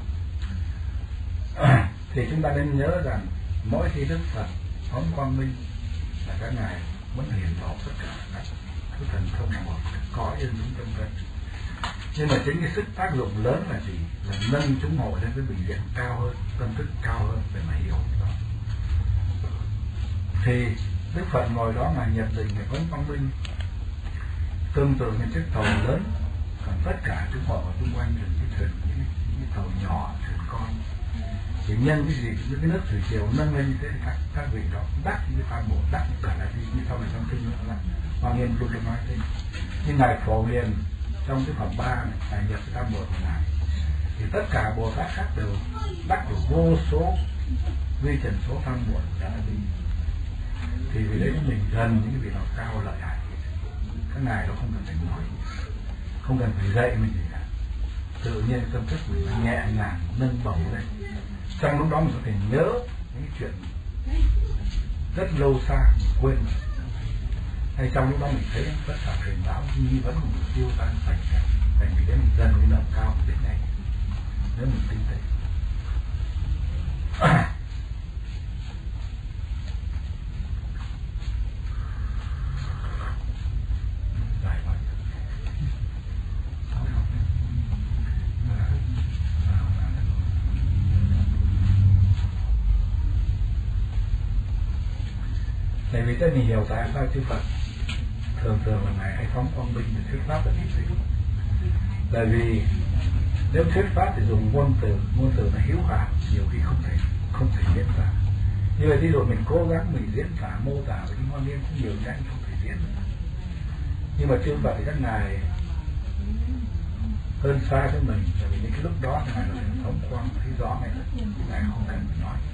Thì chúng ta nên nhớ rằng mỗi khi Đức Phật phóng quang minh là các ngài muốn hiển lộ tất cả các thứ thần thông một cõi dân chúng tâm linh. Nhưng mà chính cái sức tác dụng lớn là gì? Là nâng chúng hội lên cái bình diện cao hơn, tâm thức cao hơn để mà hiểu đó. Thì Đức Phật ngồi đó mà nhập định về phóng quang minh tương tự như chiếc tàu lớn, còn tất cả chúng hội ở xung quanh là cái thuyền, những cái tàu nhỏ, thuyền con. Thì nhân cái gì, những cái nước thủy triều nâng lên như thế thì các, các vị đó đắc như tam bộ, đắc cả là gì như sau này trong kinh nữa là Hoa Nghiêm luôn được nói thế. Nhưng ngài phổ hiền trong cái phẩm ba này, ngài nhập cái tam bộ của ngài, thì tất cả Bồ Tát khác đều đắc được vô số vi trần số tam bộ đã đi. Thì vì đấy mình gần những cái vị nào cao lợi hại, các ngài đó không cần phải nói, không cần phải dạy mình gì cả, tự nhiên tâm thức mình nhẹ nhàng nâng bổng lên. Trong lúc đó mình có thể nhớ những chuyện rất lâu xa quên, hay trong lúc đó mình thấy tất cả truyền báo nghi vấn của mình tiêu tan sạch cả, tại vì đấy mình dần cái nâng cao đến này nếu mình tinh tế. Tại vì thế mình hiểu tại sao chư Phật thường thường là ngài hay phóng quang minh để thuyết pháp là như thế. Tại vì nếu thuyết pháp thì dùng ngôn từ, ngôn từ là hiếu hạn, nhiều khi không thể không thể diễn tả. Như vậy thì rồi mình cố gắng mình diễn tả mô tả với những quan niệm cũng nhiều cái không thể diễn được. Nhưng mà chư Phật thì các ngài hơn xa với mình, tại vì những cái lúc đó thì ngài là phóng quang thấy rõ này, ngài không cần phải nói.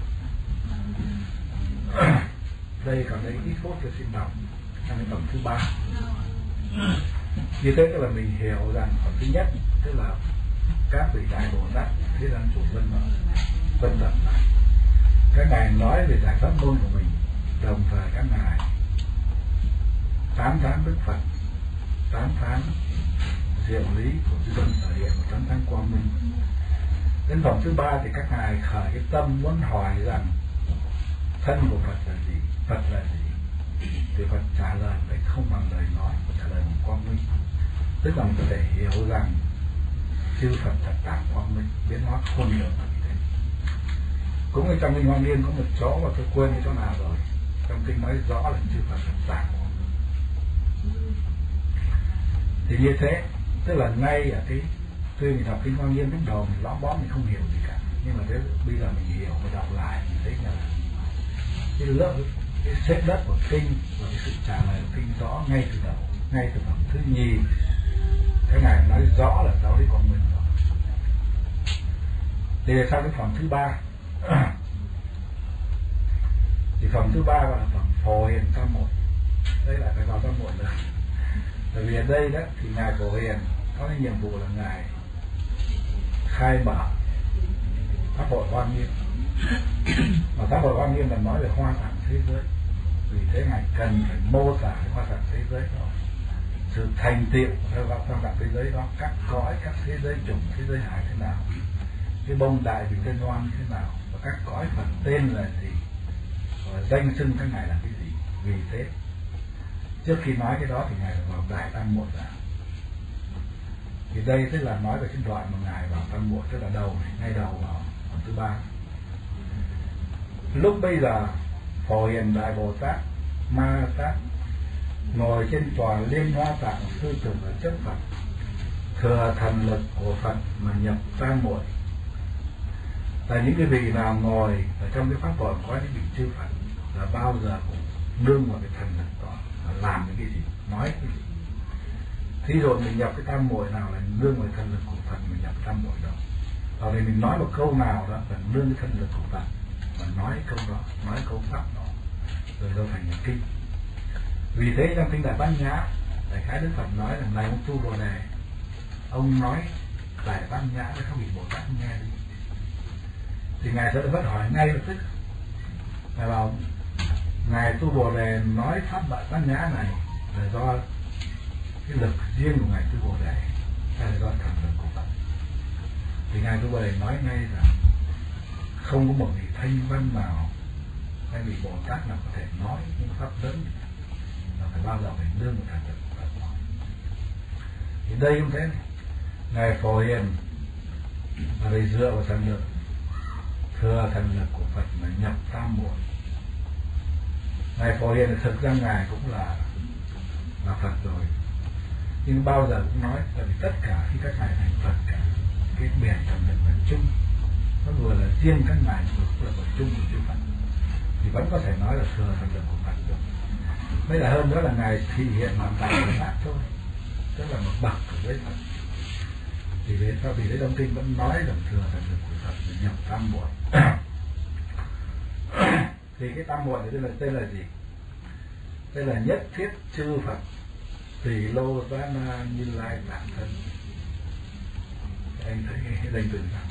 Đây còn đây ít phút tôi xin đọc trong cái phẩm thứ ba. Như thế tức là mình hiểu rằng phẩm thứ nhất tức là các vị đại Bồ Tát thế gian chủ vân vân tập lại, các ngài nói về giải pháp môn của mình, đồng thời các ngài tán thán Đức Phật, tán thán diệu lý của chư Tôn thể hiện và tán thán quang minh. Đến phẩm thứ ba thì các ngài khởi cái tâm muốn hỏi rằng thân của Phật là gì, Phật là gì, thì Phật trả lời phải không bằng lời nói, trả lời bằng quang minh. Tức là mình có thể hiểu rằng chư Phật thật tạng quang minh, biến hóa khôn lường như thế. Cũng ở trong Kinh Hoa Nghiêm có một chỗ mà tôi quên cái chỗ nào rồi, trong kinh nói rõ là chư Phật thật tạng quang minh. Thì như thế, tức là ngay ở cái tuy mình đọc Kinh Hoa Nghiêm lúc đầu mình lõ bó mình không hiểu gì cả, nhưng mà thế bây giờ mình hiểu và đọc lại mình thấy là cái lớp cái xếp đất của kinh và cái sự trả lời của kinh rõ ngay từ đầu, ngay từ phẩm thứ nhì cái ngài nói rõ là giáo lý quang minh rồi. Thì sau cái phẩm thứ ba thì phẩm thứ ba là phẩm phổ hiền tam muội. Đây là phải vào tam muội rồi. Bởi vì ở đây đó thì ngài phổ hiền có cái nhiệm vụ là ngài khai mở pháp hội Hoa Nghiêm. Mà pháp hội Hoa Nghiêm là nói về hoa tạng thế giới, vì thế ngài cần phải mô tả cái hoa tạng thế giới đó, sự thành tựu của hoa tạng thế giới đó, các cõi, các thế giới chủng, thế giới hải thế nào, cái bông đại bình tên oan thế nào, và các cõi Phật tên là gì, và danh xưng các ngài là cái gì. Vì thế trước khi nói cái đó thì ngài vào đại tam muội ra. Thì đây tức là nói về cái đoạn mà ngài vào tam muội, tức là đầu này, ngay đầu vào phần thứ ba. Lúc bây giờ phổ hiền đại Bồ Tát Ma Tát ngồi trên tòa liên hoa tạng sư tử ở trước Phật, thừa thần lực của Phật mà nhập tam muội. Tại những cái vị nào ngồi ở trong cái pháp hội có những vị chư Phật là bao giờ cũng nương vào cái thần lực đó, là làm những cái gì, nói cái gì. Thí dụ mình nhập cái tam muội nào là nương vào thần lực của Phật, mình nhập tam muội đó. Rồi thì mình nói một câu nào đó là nương cái thần lực của Phật mà nói câu đó, nói câu pháp đó, rồi đâu thành một kinh. Vì thế trong kinh Đại Bát Nhã, Đại khái Đức Phật nói rằng này ông tu Bồ Đề, ông nói Đại Bát Nhã để các vị Bồ Tát nghe đi. Thì ngài sẽ bắt hỏi ngay lập tức. Ngài bảo ngài tu Bồ Đề nói pháp Đại Bát Nhã này là do cái lực riêng của ngài tu Bồ Đề hay là do thần lực của Phật? Thì ngài tu Bồ Đề nói ngay rằng không có một vị thanh văn nào hay vị Bồ Tát nào có thể nói những pháp lớn là phải bao giờ phải nương một thần lực của Phật nói. Thì đây cũng thế này, ngài Phổ Hiền là để dựa vào thần lực, thừa thần lực của Phật mà nhập tam muội. Ngài Phổ Hiền thực ra ngài cũng là là Phật rồi, nhưng bao giờ cũng nói là vì tất cả khi các ngài thành Phật cả, cái biển thần lực là chung, nó vừa là riêng các ngài vừa là một chung của chư Phật, thì vẫn có thể nói là thừa thần lực của Phật được. Mới là hơn nữa là ngài thị hiện làm đại Bồ Tát thôi, tức là một bậc của với Phật. Thì vì sao? Vì đấy trong kinh vẫn nói rằng thừa thần lực của Phật để nhập tam muội. Thì cái tam muội thì tên là tên là gì? Tên là nhất thiết chư Phật tỳ lô giá na Như Lai Tạng Thân. Anh thấy cái danh từ nào?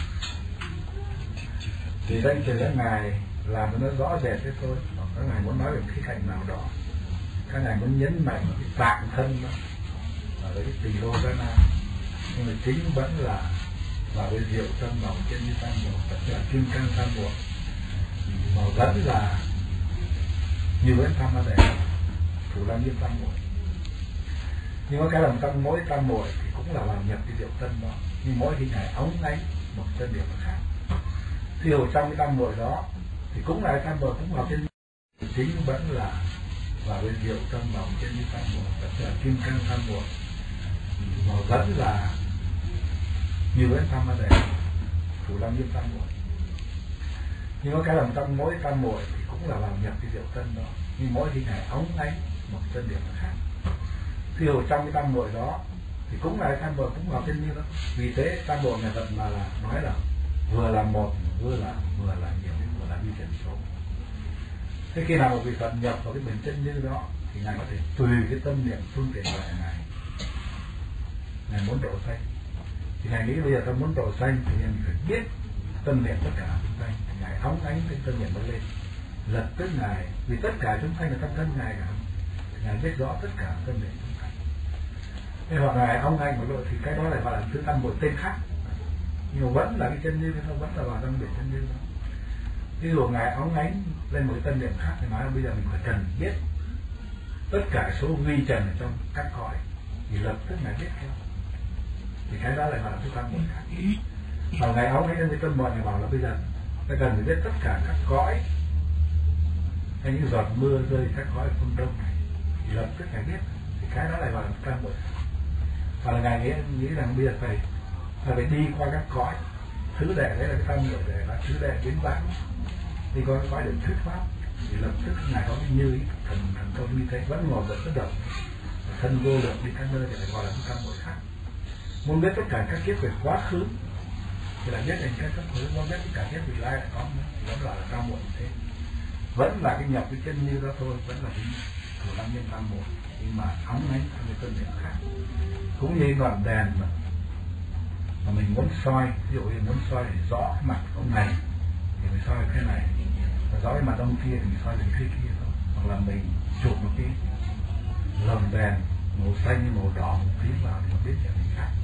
Thì danh từ các ngài làm cho nó rõ rệt thế thôi. Hoặc các ngài muốn nói về khía cạnh nào đó, các ngài muốn nhấn mạnh cái tạng thân đó, ở cái tỳ lô giá na, nhưng mà chính vẫn là vào cái diệu tâm màu trên như tam muội, tất là kim cang tam muội, mà vẫn là như với tham ma đề, thủ lam nghiêm tam muội. Nhưng mà cái làm trong mỗi tam muội thì cũng là làm nhập cái diệu tâm đó, nhưng mỗi khi ngài ống ánh một chân điểm khác. Thì ở trong cái tam muội đó thì cũng là cái tam muội cũng vào trên, chính vẫn là vào cái diệu tâm màu trên như tam muội, tất là kim cang tam muội, mà vẫn là như với tham ma đề, thủ lam nghiêm tam muội. Nhưng mà cái làm trong mỗi tam muội thì cũng là làm nhập cái diệu tâm đó, nhưng mỗi khi ngài ống ánh một chân điểm khác. Thì ở trong cái tam muội đó thì cũng là cái tam muội cũng vào trên như đó. Vì thế tam muội nhà Phật mà là nói là vừa là một, vừa là vừa là nhiều, vừa là vi trần số. Thế khi nào một vị Phật nhập vào cái bình chân như đó thì ngài có thể tùy cái tâm niệm phương tiện gọi ngài. Ngài muốn độ sanh thì ngài nghĩ bây giờ ta muốn độ sanh thì mình phải biết tâm niệm tất cả chúng sanh. Ngài óng ánh cái tâm niệm nó lên, lập tức ngài, vì tất cả chúng sanh là trong thân ngài cả, ngài biết rõ tất cả tâm niệm chúng sanh. Thế hoặc ngài óng ánh một độ thì cái đó lại gọi là thứ tâm một tên khác, nhưng mà vẫn là cái chân như nó vẫn là vào trong biển chân như đó. Ví dụ ngài óng ánh lên một cái tâm niệm khác thì nói là bây giờ mình phải cần biết tất cả số vi trần ở trong các cõi, thì lập tức ngài biết theo, thì cái đó lại gọi là thứ tâm một khác. Và ngài óng ánh lên cái tâm một này bảo là bây giờ ta cần phải biết tất cả các cõi hay những giọt mưa rơi các cõi phương đông này, thì lập tức ngài biết, thì cái đó lại gọi là thứ tâm một. Và là ngài nghĩ, nghĩ rằng bây giờ phải phải, phải đi qua các cõi thứ đệ, đấy là cái tâm một đệ là thứ đệ biến vãng, đi qua các cõi để thuyết pháp, thì lập tức ngài có cái như ý thần thần công như thế, vẫn ngồi vẫn bất động, thân vô lượng đi các nơi thì lại gọi là thứ tâm một khác. Muốn biết tất cả các kiếp về quá khứ thì là biết đến các cấp khứ, muốn biết tất cả kiếp vị lai lại có, vẫn gọi là tam muội thế. Vẫn là cái nhập cái chân như đó thôi, vẫn là cái thủ lam nghiêm tam muội, nhưng mà óng ánh trong cái tâm niệm khác. Cũng như ngọn đèn mà mà mình muốn soi, ví dụ như muốn soi để rõ cái mặt ông này thì mình soi cái này, và rõ cái mặt ông kia thì mình soi đến cái kia thôi. Hoặc là mình chụp một cái lồng đèn màu xanh như màu đỏ một tí vào thì mình biết là mình khác.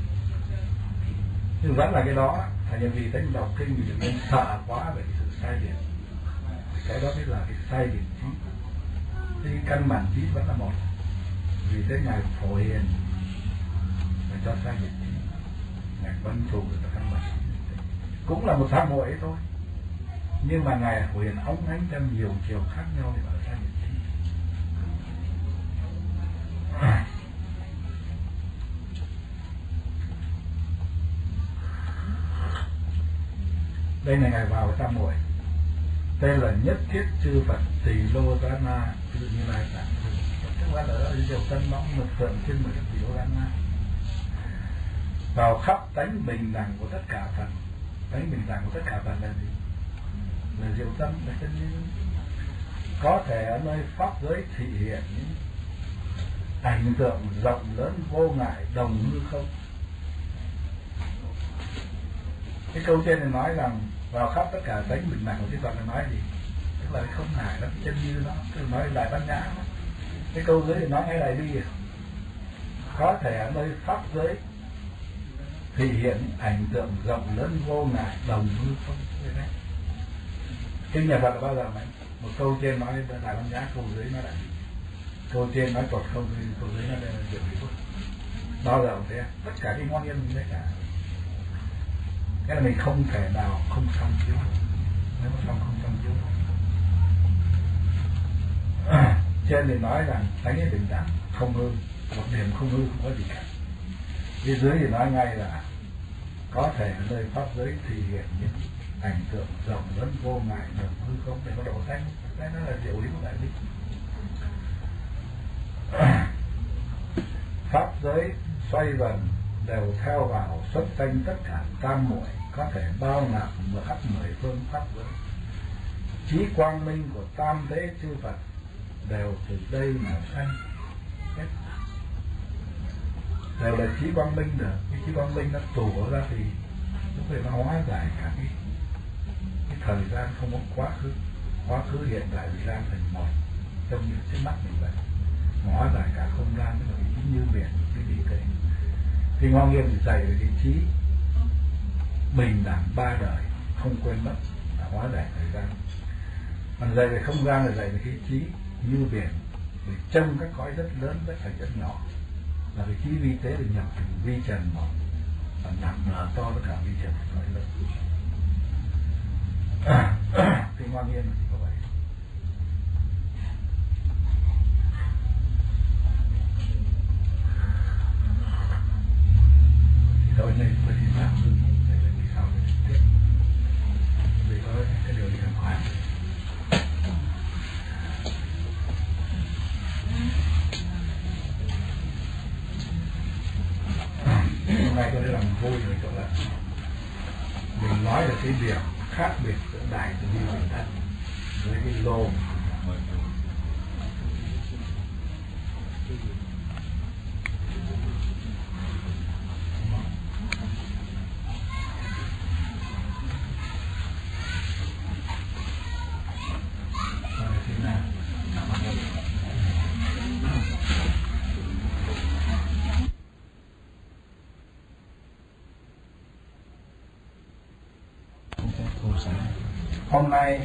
Nhưng vẫn là cái đó, thành ra vì thấy đọc kinh thì đừng nên sợ quá về cái sự sai biệt. Cái đó mới là cái sai biệt trí. Thì căn bản trí vẫn là một. Vì thế ngài Phổ Hiền là cho sai biệt trí, ngài Vân Thù là căn bản trí, cũng là một tam muội ấy thôi, nhưng mà ngài Phổ Hiền óng ánh trong nhiều chiều khác nhau thì gọi là sai biệt trí. Đây là ngày vào tam muội. Đây là nhất thiết chư Phật tỳ lô đa na tự Như Lai tạng. Tức là ở Diệu Tân nó một phần trên mười tỳ lô đa na. Vào khắp tánh bình đẳng của tất cả Phật. Tánh bình đẳng của tất cả Phật là gì? Là Diệu Tâm, là chân như. Có thể ở nơi pháp giới thị hiện những ảnh tượng rộng lớn vô ngại đồng hư không. Cái câu trên này nói rằng vào khắp tất cả tánh bình đẳng của Chư Phật là nói gì? Tức là không ngại nó chân như nó, tức là nói lại bát nhã. Cái câu dưới thì nói ngay lại đi. Có thể ở nơi pháp giới thị hiện ảnh tượng rộng lớn vô ngại đồng hư không. Kinh nhà Phật là bao giờ mà một câu trên nói đại bát nhã, câu dưới nói là gì? Câu trên nói tuột không, câu dưới nói là điều gì? Bao giờ cũng thế, tất cả cái ngon nhân như thế cả. Cái là mình không thể nào không xong chiếu. Nếu mà xong không xong chiếu. À, trên thì nói rằng tánh ấy bình đẳng, không hư, một điểm không hư, không có gì cả. Phía dưới thì nói ngay là có thể ở nơi pháp giới thì hiện những ảnh tượng rộng lớn vô ngại đồng hư không để có độ tánh. Đấy nó là diệu lý của đại bi. À, pháp giới xoay vần đều theo vào xuất sanh tất cả tam muội, có thể bao nạp mở khắp mười phương pháp giới. Trí quang minh của tam thế chư Phật đều từ đây mà sanh. Đều là trí quang minh được. Cái trí quang minh nó tủ ra thì lúc này nó hóa giải cả cái, cái thời gian không có quá khứ. Quá khứ hiện tại vị lan thành một trong những trước mắt mình vậy. Hóa giải cả không gian, tức là cái trí như biển, cái gì kể. Thì Ngon Nghiêm thì dạy về cái trí bình đẳng ba đời, không quên mất, là hóa giải thời gian. Còn dạy về không gian là dạy về cái trí như biển, để trông các cõi rất lớn rất phải rất nhỏ, là cái trí vi tế để nhập thành vi trần một, và nặng nở to tất cả vi trần cõi lớn. Thì Ngon Nghiêm thì có vậy. Rồi này tôi thì làm hương để là vì sao để tiếp vì có cái điều gì cần hỏi. Hôm nay tôi đã làm vui rồi chỗ là mình nói là cái việc khác biệt giữa đại từ bi bản thân với cái lô. Hôm nay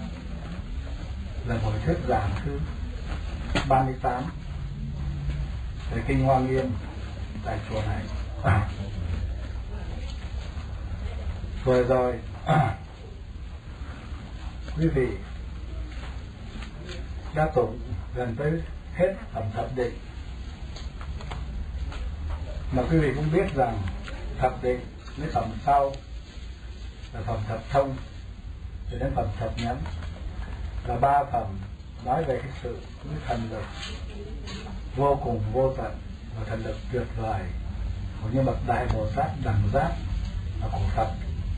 là buổi thuyết giảng thứ ba mươi tám về Kinh Hoa Nghiêm tại chùa này. À, vừa rồi à, quý vị đã tụng gần tới hết phẩm thập định, mà quý vị cũng biết rằng thập định với phẩm sau là phẩm thập thông cho đến phẩm thập nhẫn, là ba phẩm nói về cái sự cái thần lực vô cùng vô tận và thần lực tuyệt vời của những bậc đại Bồ Tát đẳng giác và của Phật.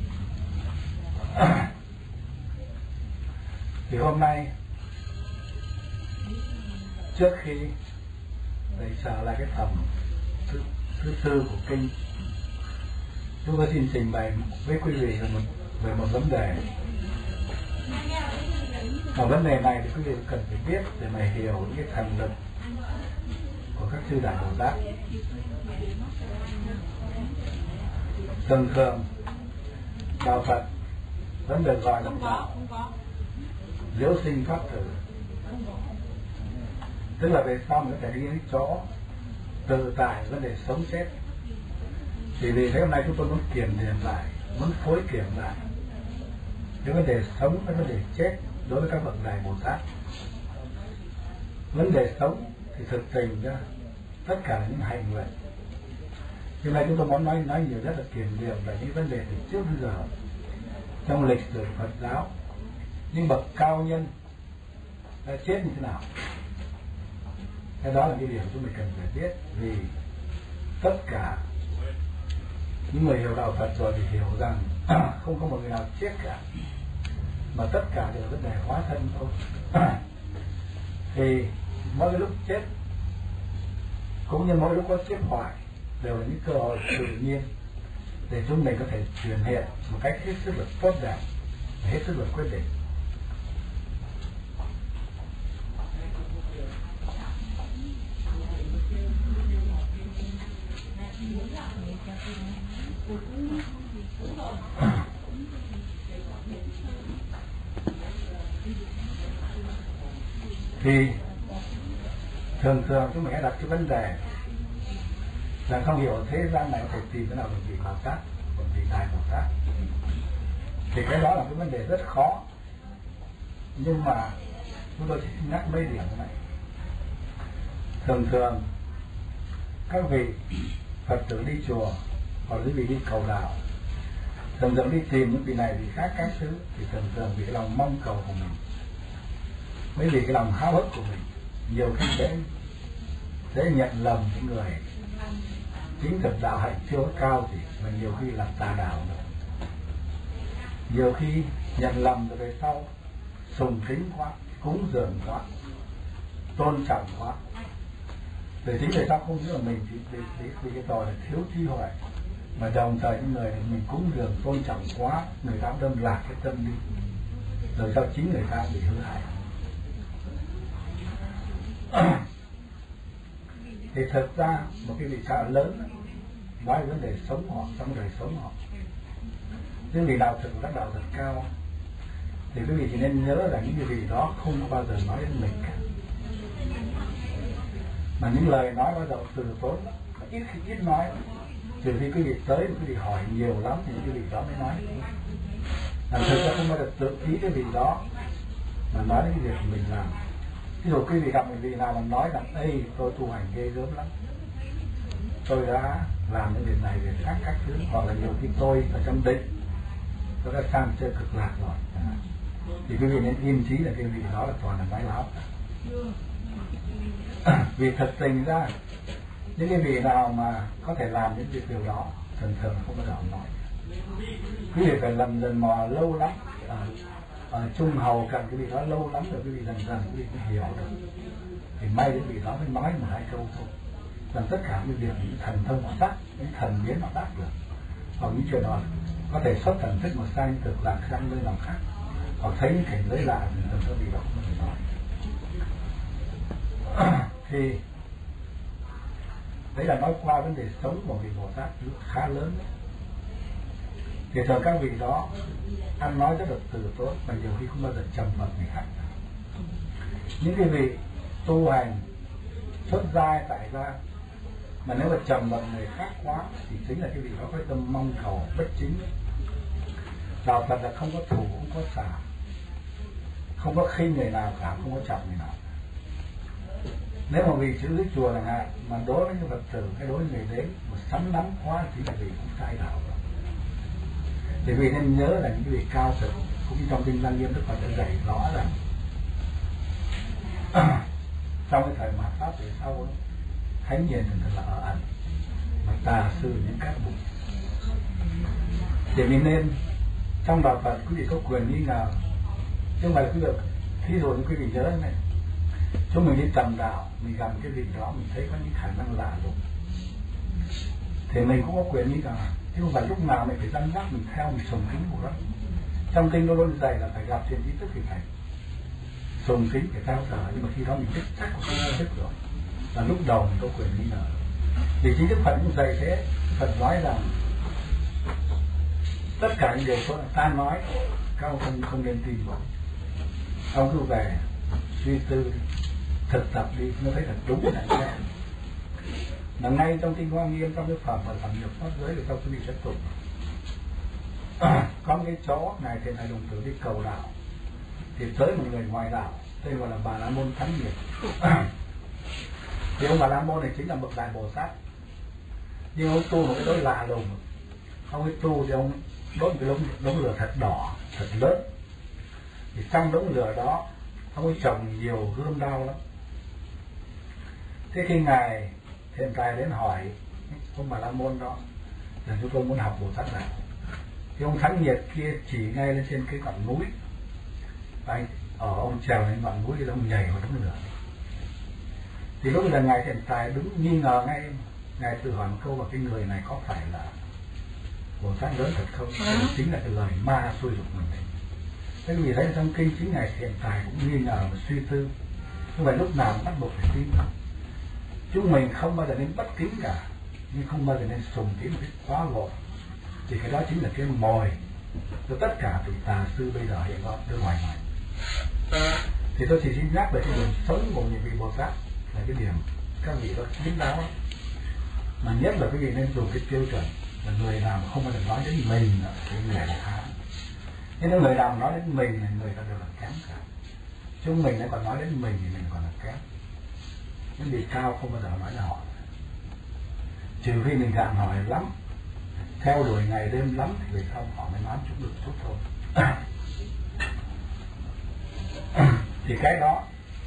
Thì hôm nay trước khi thầy trở lại cái phẩm thứ, thứ tư của kinh, chúng tôi xin trình bày với quý vị về một, về một vấn đề. Và vấn đề này thì quý vị cần phải biết để mà hiểu những cái thần lực của các chư đại Bồ Tát. Thường thường đạo Phật vẫn được gọi là liễu sinh pháp tử, tức là về sau mình có thể đi đến chỗ tự tại vấn đề sống chết. Thì vì thế hôm nay chúng tôi muốn kiểm điểm lại, muốn phối kiểm lại những vấn đề sống với vấn đề chết đối với các bậc đại Bồ Tát. Vấn đề sống thì thực tình ra tất cả những hành nguyện. Hôm nay chúng tôi muốn nói nói nhiều nhất là kiểm điểm về những vấn đề từ trước đến giờ trong lịch sử Phật giáo những bậc cao nhân đã chết như thế nào. Cái đó là cái điểm chúng mình cần phải biết, vì tất cả những người hiểu đạo Phật rồi thì hiểu rằng không có một người nào chết cả, mà tất cả đều vấn đề hóa thân thôi. Thì mỗi cái lúc chết cũng như mỗi lúc có chết hoại đều là những cơ hội tự nhiên để chúng mình có thể truyền hiện một cách hết sức là tốt đẹp, hết sức là quyết định. Thì thường thường chúng mình hãy đặt cái vấn đề là không hiểu thế gian này có thể tìm cái nào được vị Bồ Tát, còn vị Đại Bồ Tát. Thì cái đó là cái vấn đề rất khó, nhưng mà chúng tôi chỉ nhắc mấy điểm như này. Thường thường các vị Phật tử đi chùa hoặc những vị đi cầu đạo, thường thường đi tìm những vị này vị khác các thứ, thì thường thường vì cái lòng mong cầu của mình, mấy vì cái lòng háo hức của mình, nhiều khi sẽ sẽ nhận lầm những người chính thực đạo hạnh chưa có cao gì, mà nhiều khi làm tà đạo nữa. Nhiều khi nhận lầm rồi về sau sùng kính quá, cúng dường quá, tôn trọng quá, để chính về sau không biết là mình chỉ vì, vì cái tội là thiếu trí huệ, mà đồng thời những người mình cúng dường tôn trọng quá, người ta đâm lạc cái tâm đi, rồi sau chính người ta bị hư hại. Thì thực ra một cái vị xã lớn nói vấn đề sống họ, trong đời sống họ, những vị đạo thực rất đạo thật cao, thì quý vị chỉ nên nhớ là những cái vị đó không có bao giờ nói đến mình cả, mà những lời nói bao giờ từ tốn, ít khi ít nói, trừ khi quý vị tới quý vị hỏi nhiều lắm thì những cái vị đó mới nói. Làm thực ra không bao giờ tự ý cái vị đó mà nói đến cái việc mình làm. Ví dụ quý vị gặp một vị nào mà nói rằng ê tôi tu hành ghê gớm lắm, tôi đã làm những việc này việc khác các thứ, hoặc là nhiều khi tôi ở trong định tôi đã sang chơi cực lạc rồi, thì quý vị nên yên trí là cái vị đó là toàn là nói láo. Vì thật tình ra những cái vị nào mà có thể làm những việc điều đó thường thường không có đạo nói. Quý vị phải lần dần mò lâu lắm, ở, ở trung hầu cần cái vị đó lâu lắm rồi quý vị dần dần quý vị mới hiểu được, thì may cái vị đó mới nói một hai câu thôi. Rằng tất cả những việc, những thần thông họ đắc, những thần biến họ đắc được, hoặc những chuyện đó có thể xuất thần thức mà sang cực lạc, sang nơi nào khác, hoặc thấy những cảnh giới lạ thì thần vị đó không thể nói. Thì đấy là nói qua vấn đề sống của vị Bồ Tát khá lớn đấy. Thì thường các vị đó ăn nói rất là từ tốn, và nhiều khi không bao giờ trầm mật người khác. Những cái vị tu hành xuất gia tại gia mà nếu mà trầm mật người khác quá thì chính là cái vị đó có tâm mong cầu bất chính. Đạo Phật là không có thù, không có xả, không có khinh người nào cả, không có trọng người nào. Nếu mà vì chữ lý chùa chẳng hạn mà đối với những Phật tử hay đối với người đến mà sắm nắm quá thì là vì cũng sai đạo rồi. Thì vì nên nhớ là những vị cao thượng cũng như trong kinh Lăng Nghiêm Đức Phật đã dạy rõ rằng trong cái thời mạt Pháp về sau thánh hiền thường thường là ở ẩn, mà tà sư những các bụi. Thì mình nên trong đạo Phật quý vị có quyền nghi ngờ, chứ không phải là quý vị thí dụ như quý vị nhớ này, chúng mình đi tầm đạo mình gặp cái vị đó mình thấy có những khả năng lạ lùng thì mình cũng có quyền nghi ngờ, chứ không phải lúc nào mình phải dẫn dắt mình theo mình sùng kính của đó. Trong kinh nó luôn dạy là phải gặp thiện trí thức thì phải sùng kính, phải theo thờ, nhưng mà khi đó mình biết chắc của cái thức rồi là lúc đầu mình có quyền nghi ngờ. Vì chính Đức Phật cũng dạy thế. Phật nói rằng tất cả những điều ta nói các ông không, không nên tin vào, ông cứ về suy tư thực tập đi, nó thấy thật đúng là thế. Là ngay trong kinh Hoa Nghiêm, trong cái phẩm và phẩm nhập pháp giới thì sau quý vị sẽ tụng có một cái chó này thì thầy đồng tử đi cầu đạo, thì tới một người ngoài đạo tên gọi là Bà La Môn Thắng Nhiệt. Thì ông Bà La Môn này chính là bậc đại Bồ Tát, nhưng ông tu một cái đối lạ lùng. Ông ấy tu thì ông đốt cái đống, đống lửa thật đỏ, thật lớn. Thì trong đống lửa đó ông ấy trồng nhiều gươm đao lắm. Thế khi ngài Thiện Tài đến hỏi ông Bà La Môn đó là chúng tôi muốn học Bồ Tát nào, thì ông Thắng Nhiệt kia chỉ ngay lên trên cái ngọn núi. Anh ở ông trèo lên ngọn núi thì ông nhảy vào đống lửa. Thì lúc là ngài Thiện Tài đứng nghi ngờ ngay, ngài tự hỏi một câu là cái người này có phải là Bồ Tát lớn thật không? Đó chính là cái lời ma xui dục mình đấy. Thế vì thấy trong kinh chính ngài Thiện Tài cũng nghi ngờ và suy tư, không phải lúc nào cũng bắt buộc phải tin. Chúng mình không bao giờ nên bất kính cả, nhưng không bao giờ nên sùng kính một cái quá vội. Thì cái đó chính là cái mồi cho tất cả vị tà sư bây giờ hiện ở bên ngoài này. Thì tôi chỉ xin nhắc về cái điểm sống của những vị Bồ Tát là cái điểm các vị đó chính đáo, mà nhất là quý vị nên dùng cái tiêu chuẩn là người nào mà không bao giờ nói đến mình là cái người là há. Thế nếu người nào nói đến mình là người ta đều là kém cả. Chúng mình nếu còn nói đến mình thì mình còn là kém. Những vị cao không bao giờ nói là họ, trừ khi mình gạn hỏi lắm, theo đuổi ngày đêm lắm thì về sau họ mới nói chúng được chút thôi. Thì cái đó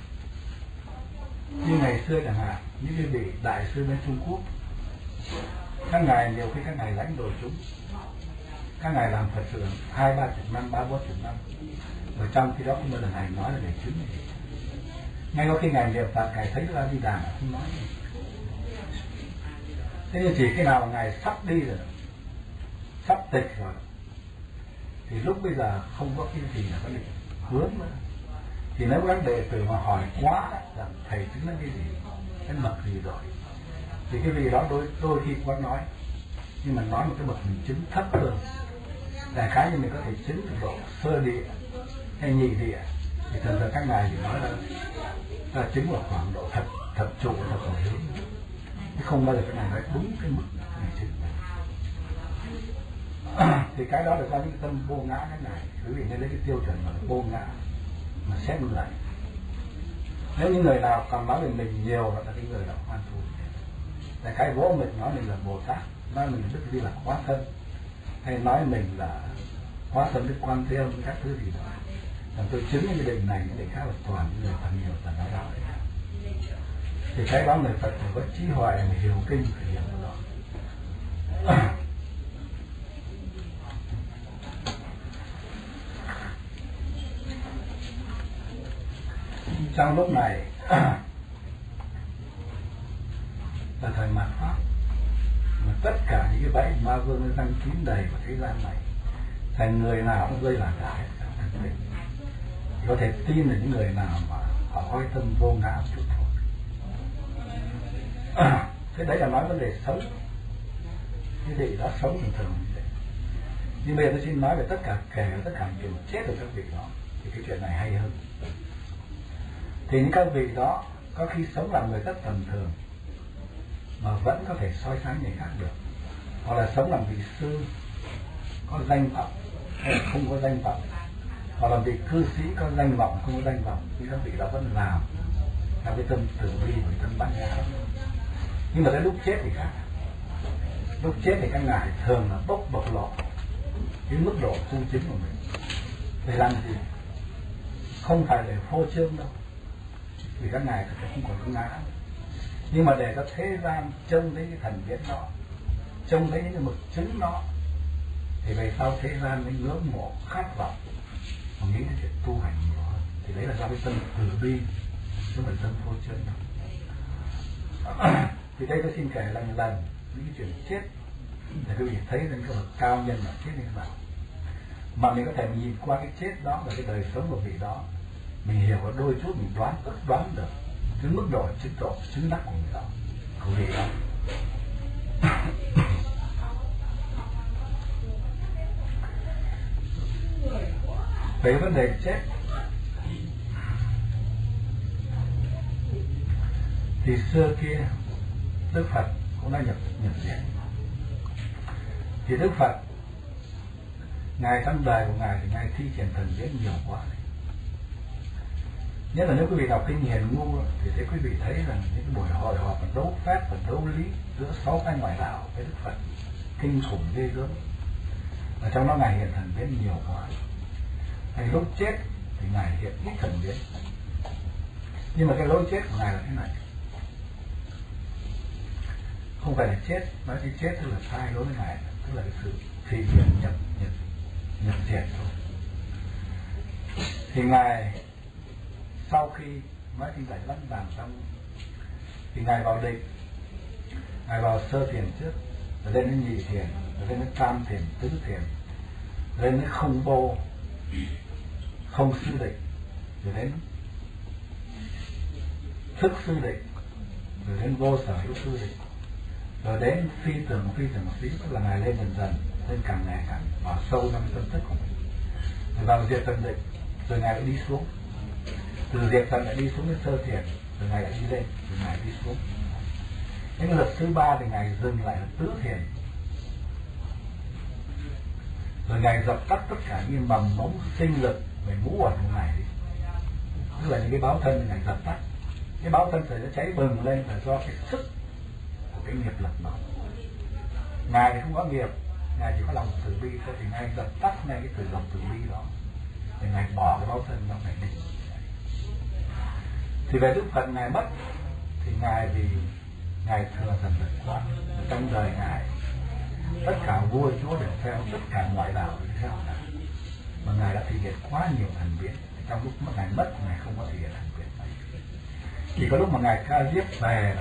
như ngày xưa chẳng hạn, những cái vị đại sư bên Trung Quốc, các ngài nhiều khi các ngài lãnh đồ chúng, các ngài làm Phật sự hai ba chục năm, ba bốn chục năm, và trong khi đó không bao giờ ngài nói là để chứng gì. Ngay có khi ngài niệm Phật, ngài thấy ra đi đàn không nói gì. Thế nhưng chỉ khi nào mà ngài sắp đi rồi, sắp tịch rồi, thì lúc bây giờ không có cái gì là có định hướng nữa. Thì nếu các đệ tử mà hỏi quá rằng thầy chứng là cái gì, cái mật gì rồi, thì cái vị đó đôi đôi khi quá nói, nhưng mà nói một cái bậc mình chứng thấp hơn. Đại khái như mình có thể chứng được độ sơ địa hay nhị địa, thì thường thường các ngài thì nói là, là chứng vào khoảng độ thật thật trụ, thật hồi hướng, chứ không bao giờ cái này nói đúng cái mức này chứng. Thì cái đó là do những cái tâm vô ngã cái này, quý vị nên lấy cái tiêu chuẩn là vô ngã mà xét người. Nếu những người nào còn nói về mình nhiều là cái người đó hoan thù. Đại khái vỗ mình nói mình là Bồ Tát, nói mình Đức Di Lặc Hóa Thân, hay nói mình là Hóa Thân Đức Quan Thế Âm, các thứ gì đó. Còn tôi chứng những cái định này, những định khác là toàn những người phần nhiều toàn nói đạo đấy. Thì cái đó người Phật phải có trí huệ, người hiểu kinh phải hiểu đó. Trong lúc này là thời mạt Pháp, mà tất cả những cái bẫy ma vương nó đang kín đầy của thế gian này, thành người nào cũng rơi là cả hết. Có thể tin là những người nào mà họ có cái tâm vô ngã chút thôi. À, thế đấy là nói vấn đề sống. Như vậy đó sống thường thường như vậy. Nhưng bây giờ tôi xin nói về tất cả, kể tất cả những chuyện chết của các vị đó, thì cái chuyện này hay hơn. Thì những các vị đó có khi sống làm người rất tầm thường mà vẫn có thể soi sáng người khác được, hoặc là sống làm vị sư có danh vọng hay không có danh vọng, hoặc là vị cư sĩ có danh vọng không có danh vọng, nhưng các vị đó vẫn làm theo cái tâm từ bi và tâm bát nhã. Nhưng mà cái lúc chết thì khác. Lúc chết thì các ngài thường là bốc bộc lộ cái mức độ tu chứng của mình. Để làm gì? Không phải để phô trương đâu, vì các ngài thật không còn có ngã, nhưng mà để cho thế gian trông thấy cái thần biến đó, trông thấy những cái mực chứng đó, thì về sau thế gian mới ngưỡng mộ khát vọng và nghĩ đến chuyện tu hành nhiều hơn. Thì đấy là do cái tâm từ bi, chứ không phải tâm phô trương đâu. Thì đây tôi xin kể lần lần những cái chuyện chết để quý vị thấy rằng cái bậc cao nhân là chết như thế nào, mà mình có thể nhìn qua cái chết đó và cái đời sống của vị đó, mình hiểu có đôi chút, mình đoán ước đoán được cái mức độ chứng độ chứng đắc của người đó, của vị đó. Về vấn đề chết thì xưa kia Đức Phật cũng đã nhập nhập diện. Thì Đức Phật ngài trong đời của ngài thì ngài thi triển thần biến nhiều quá. Nhất là nếu quý vị đọc kinh Hiền Ngu thì sẽ quý vị thấy rằng những buổi hội họp và đấu phép và đấu lý giữa sáu phái ngoại đạo với Đức Phật kinh khủng ghê gớm. ở trong đó ngài hiện thần biến nhiều quá. Hay lúc chết thì ngài hiện ít thần biến. Nhưng mà cái lối chết của ngài là thế này, không phải là chết, nói cái chết tức là sai đối với ngài, tức là cái sự phi diệt nhập nhập nhập diệt thôi. Thì ngài sau khi nói kinh giải lắng đàm xong thì ngài vào định, ngài vào sơ thiền trước, rồi lên đến nhị thiền, rồi lên đến tam thiền, tứ thiền, lên đến không vô, không sư định, rồi đến thức sư định, rồi đến vô sở hữu sư định, rồi đến phi tưởng phi tưởng phi, tức là ngài lên dần dần, lên càng ngày càng vào sâu trong tâm thức của mình, rồi vào diệt tận định, rồi ngài lại đi xuống, từ diệt tận lại đi xuống đến sơ thiền, rồi ngài lại đi lên, rồi ngài đi xuống. Những cái lần thứ ba thì ngài dừng lại là tứ thiền, rồi ngài dập tắt tất cả những mầm mống sinh lực về ngũ uẩn của ngài đi, tức là những cái báo thân thì ngài dập tắt. Cái báo thân phải nó cháy bừng lên là do cái sức của cái nghiệp lực đó. Ngài thì không có nghiệp, ngài chỉ có lòng từ bi thôi, thì ngài dập tắt ngay cái từ lòng từ bi đó, thì ngài bỏ cái báo thân nó phải đi. Thì về Đức Phật ngài mất thì ngài vì ngài thừa thần lực quá, trong đời ngài tất cả vua chúa đều theo, tất cả ngoại đạo đều theo ngài, mà ngài đã thực hiện quá nhiều thần biến. Trong lúc mà ngài mất ngài không có thực hiện thần biến này, chỉ có lúc mà ngài Ca Diếp về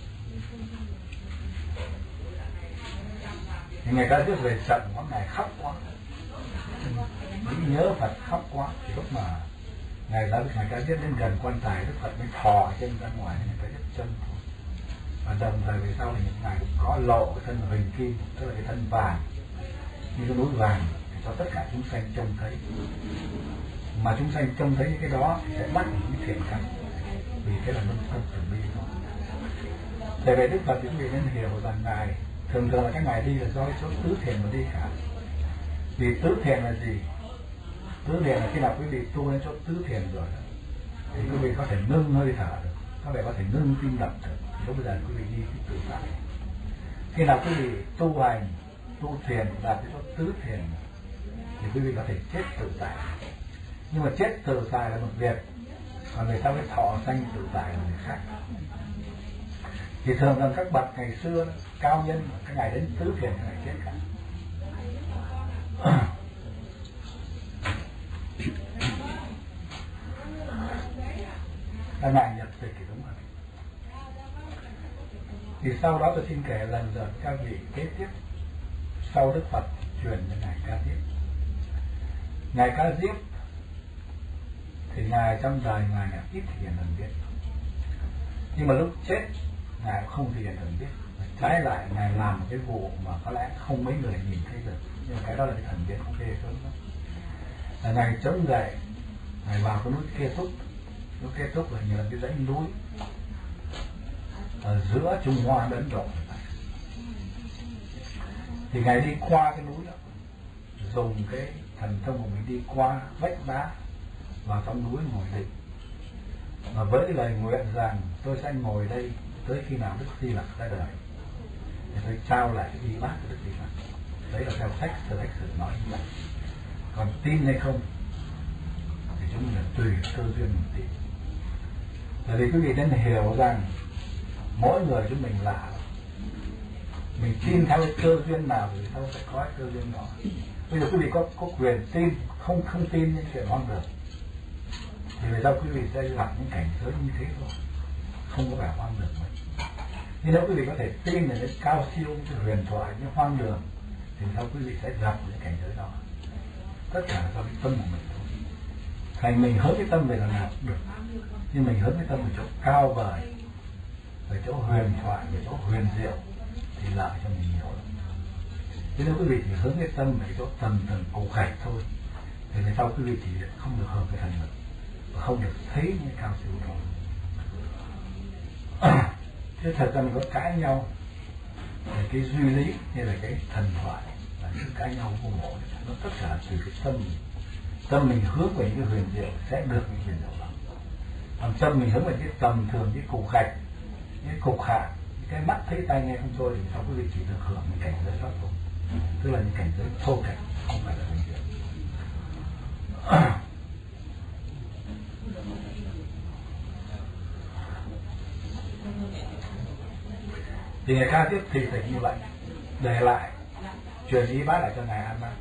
thì ngài Ca Diếp về trận quá, ngài khóc quá, nghĩ nhớ Phật khóc quá, thì lúc mà ngài đã ngài Ca Diếp đến gần quan tài, Đức Phật mới thò chân ra ngoài, ngài Ca Diếp chân thôi. Và đồng thời về sau thì những ngài cũng có lộ cái thân huỳnh kim, tức là cái thân vàng như cái núi vàng, để cho tất cả chúng sanh trông thấy. Mà chúng sanh trông thấy những cái đó thì sẽ bắt những thiện căn, vì thế là nâng tâm từ bi thôi. Thế về Đức Phật những vị nên hiểu rằng ngài thường thường là các ngài đi là do chỗ tứ thiền mà đi cả. Vì tứ thiền là gì? Tứ thiền là khi nào quý vị tu đến chỗ tứ thiền rồi thì quý vị có thể ngưng hơi thở được, các vị có thể ngưng tim đập được, lúc bây giờ quý vị đi cái tự tại. Khi nào quý vị tu hành tu thiền đạt đến chỗ tứ thiền thì quý vị có thể chết tự tại. Nhưng mà chết tự tại là một việc, còn người ta mới thọ sanh tự tại là người khác. Thì thường rằng các bậc ngày xưa cao nhân, các ngài đến tứ thiền các ngài chết cả. Các ngài nhập tịch thì đúng rồi. Thì sau đó tôi xin kể lần lượt các vị kế tiếp sau Đức Phật truyền cho ngài Ca Diếp. Ngài Ca Diếp thì ngài trong đời ngài là ít thiền thần biết, nhưng mà lúc chết ngài không thiền thần biết, trái lại ngài làm một cái vụ mà có lẽ không mấy người nhìn thấy được, nhưng cái đó là cái thần biết không ghê gớm lắm. Là ngài chống dậy, ngài vào cái núi Kết Thúc, núi Kết Thúc là như là cái dãy núi ở giữa Trung Hoa Ấn Độ. Thì ngài đi qua cái núi đó, dùng cái thần thông của mình đi qua vách đá vào trong núi ngồi định, và với lời nguyện rằng tôi sẽ ngồi đây tới khi nào Đức Di Lặc ra đời để tôi trao lại cái y bát của Đức Di Lặc. Đấy là theo sách Sơ Sách Sử nói như vậy. Còn tin hay không thì chúng là tùy cơ duyên mình tin. Bởi vì quý vị nên hiểu rằng mỗi người chúng mình lạ, mình tin theo cái cơ duyên nào thì sao sẽ có cái cơ duyên đó. Bây giờ quý vị có có quyền tin, không không tin những chuyện hoang đường thì về sau quý vị sẽ gặp những cảnh giới như thế thôi, không có vẻ hoang đường mấy. Nhưng nếu quý vị có thể tin là những cao siêu, những huyền thoại, những hoang đường thì sau quý vị sẽ gặp những cảnh giới đó. Tất cả là do cái tâm của mình thôi. Thành mình hướng cái tâm về là nào cũng được, nhưng mình hướng cái tâm về chỗ cao vời, về chỗ huyền thoại, về chỗ huyền diệu thì lợi cho mình nhiều lắm. Thế nếu quý vị thì hướng cái tâm về chỗ tầm tầm cổ khạch thôi thì về sau quý vị thì không được hợp cái thần lực và không được thấy những cao siêu đó. Thế thật ra mình có cãi nhau về cái duy lý hay là cái thần thoại, là những cãi nhau vô bổ, nó tất cả từ cái tâm mình. Tâm mình hướng về những cái huyền diệu sẽ được những huyền diệu đó. Còn tâm mình hướng về cái tầm thường, cái cục gạch, những cục hạ, những cái mắt thấy tai nghe không trôi thì sau quý vị chỉ được hưởng những cảnh giới đó thôi, tức là những cảnh giới thô kệch. không phải là bệnh viện. Thì Ngài Ca Diếp thì thịch như vậy, để lại truyền ý bác lại cho Ngài A Nan.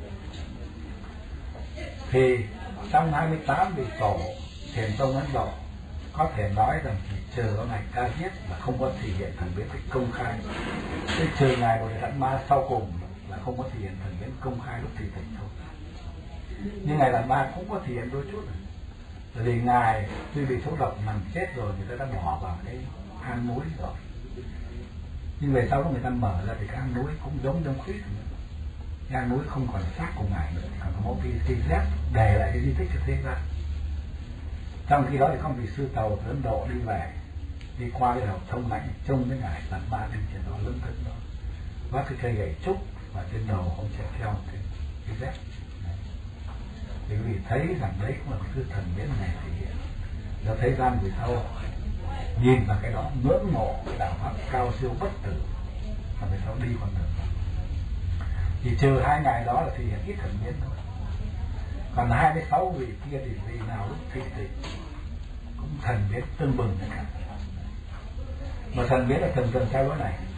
Thì trong hai mươi tám vị tổ Thiền tông Ấn Độ có thể nói rằng chỉ trừ có Ngài Ca Diếp là không có thể hiện thần biến công khai, cái trừ Ngài Bồ Đề Đạt Ma sau cùng là không có thể hiện thần biến công khai lúc thị thịch thôi. Nhưng Ngài Đạt Ma cũng có thể hiện đôi chút, bởi vì Ngài tuy bị số độc nằm chết rồi, người ta đã bỏ vào cái hang núi rồi, nhưng về sau đó người ta mở ra thì cái hang núi cũng giống trong khuyết nữa. Cái hang núi không còn xác của Ngài nữa, còn có một cái cái dép để lại cái di tích cho thế gian. Trong khi đó thì có một vị sư tàu từ Ấn Độ đi về, đi qua cái đầu thông lãnh trông với Ngài Đạt Ma đi trên đó lưng thân đó, vác cái cây gậy trúc và trên đầu ông chạy theo cái, cái dép. Thì quý vị thấy rằng đấy cũng là một thứ thần biến này thể hiện. Cho thấy gian vì sau nhìn vào cái đó ngưỡng mộ đạo pháp cao siêu bất tử, và về sau đi con đường. Chỉ trừ hai ngày đó là thể hiện ít thần biến thôi. Còn hai mươi sáu vị kia thì vì nào lúc thị tịch cũng thần biến tương bừng cả. Mà thần biến là thần thần theo lối này.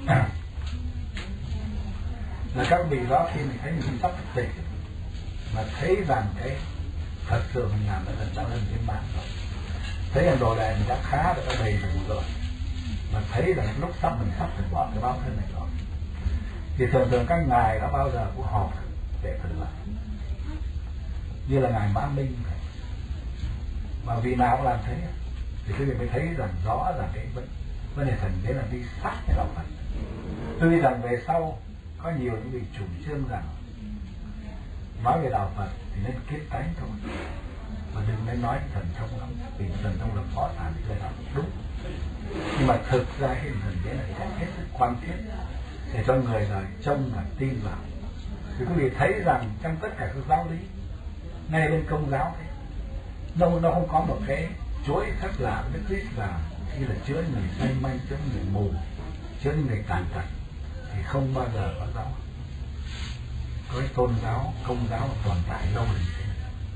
Là các vị đó khi mình thấy mình sắp thực tịch mà thấy rằng cái thật sự mình làm đã lần đã lần trên mạng rồi, thấy rằng đồ đài mình đã khá, đã đầy đủ rồi, mà thấy rằng lúc sắp mình sắp phải bỏ cái báo thân này rồi, thì thường thường các ngài đã bao giờ cũng họp để thử lại, như là ngài Mã Minh này. Mà vì nào cũng làm thế thì quý vị mới thấy rằng rõ rằng cái vấn vấn đề thần đấy là đi sát với đạo Phật. Tuy rằng về sau có nhiều những vị chủ trương rằng nói về đạo Phật thì nên kết tánh thôi, mà đừng nên nói thần thông lắm, vì thần thông là phó sản thì là đúng. Nhưng mà thực ra cái thần đấy là cái hết sức quan thiết để cho người đời trông và tin vào. Thì quý vị thấy rằng trong tất cả các giáo lý, ngay bên Công giáo thế, nó, nó không có một cái chuỗi khác lạ với Christ là như là chữa người say manh, chữa người mù, chữa người tàn tật, thì không bao giờ có giáo có cái tôn giáo, công giáo tồn tại lâu như thế.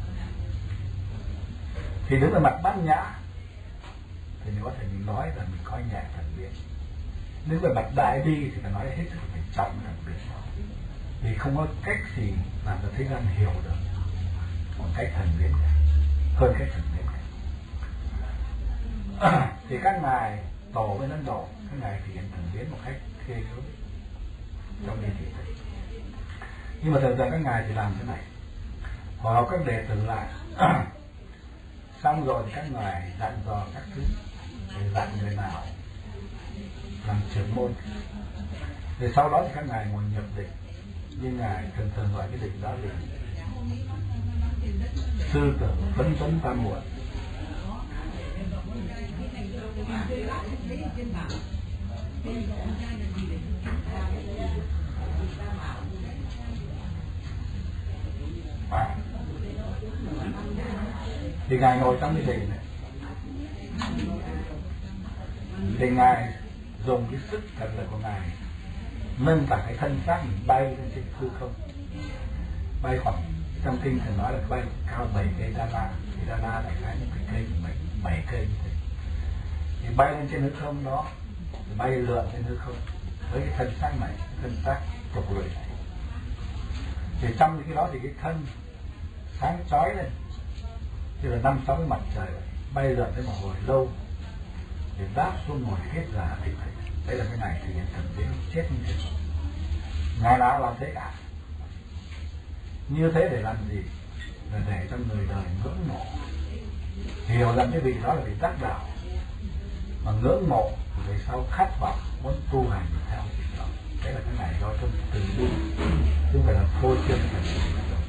Thì đứng ở mặt bát nhã thì mình có thể mình nói rằng mình coi nhẹ thần biến. Đứng về mặt đại bi thì phải nói hết sức phải trọng thần biến đó, vì không có cách gì làm cho thế gian hiểu được một cách thần biến cả, hơn cách thần biến cả. Thì các ngài tổ bên Ấn Độ, các ngài thể hiện thần biến một cách ghê gớm trong những thị tịch. Nhưng mà thời gian các ngài thì làm thế này, họ học các đệ tử lại xong rồi thì các ngài dặn dò các thứ, để dặn người nào làm trưởng môn. Thì sau đó thì các ngài ngồi nhập định, nhưng ngài thường thường gọi cái định đó là sư tử phấn phấn tam muội. Thì ngài ngồi trong cái định này, thì ngài dùng cái sức thật là của ngài nâng cả cái thân xác mình bay lên trên hư không, bay khoảng, trong kinh thì nói là bay cao bảy cây đa la, thì đa la đại khái những cái cây bảy bảy cây như thế, thì bay lên trên hư không đó, thì bay lượn trên hư không với cái thân xác này, thân xác trục lưỡi này. Thì trong cái đó thì cái thân sáng chói lên, như là năm sáu mặt trời bay lượn tới một hồi lâu, thì đáp xuống ngồi hết giả thì phải. Đấy là cái này thì hiện thần biến chết như thế. Ngày nào làm thế cả. Như thế để làm gì? Là để cho người đời ngưỡng mộ, hiểu rằng cái vị đó là vị đắc đạo, mà ngưỡng mộ về sau khát vọng muốn tu hành theo vị đó. Đấy là cái này do trong từ bi, chứ không phải là phô trương thần biến.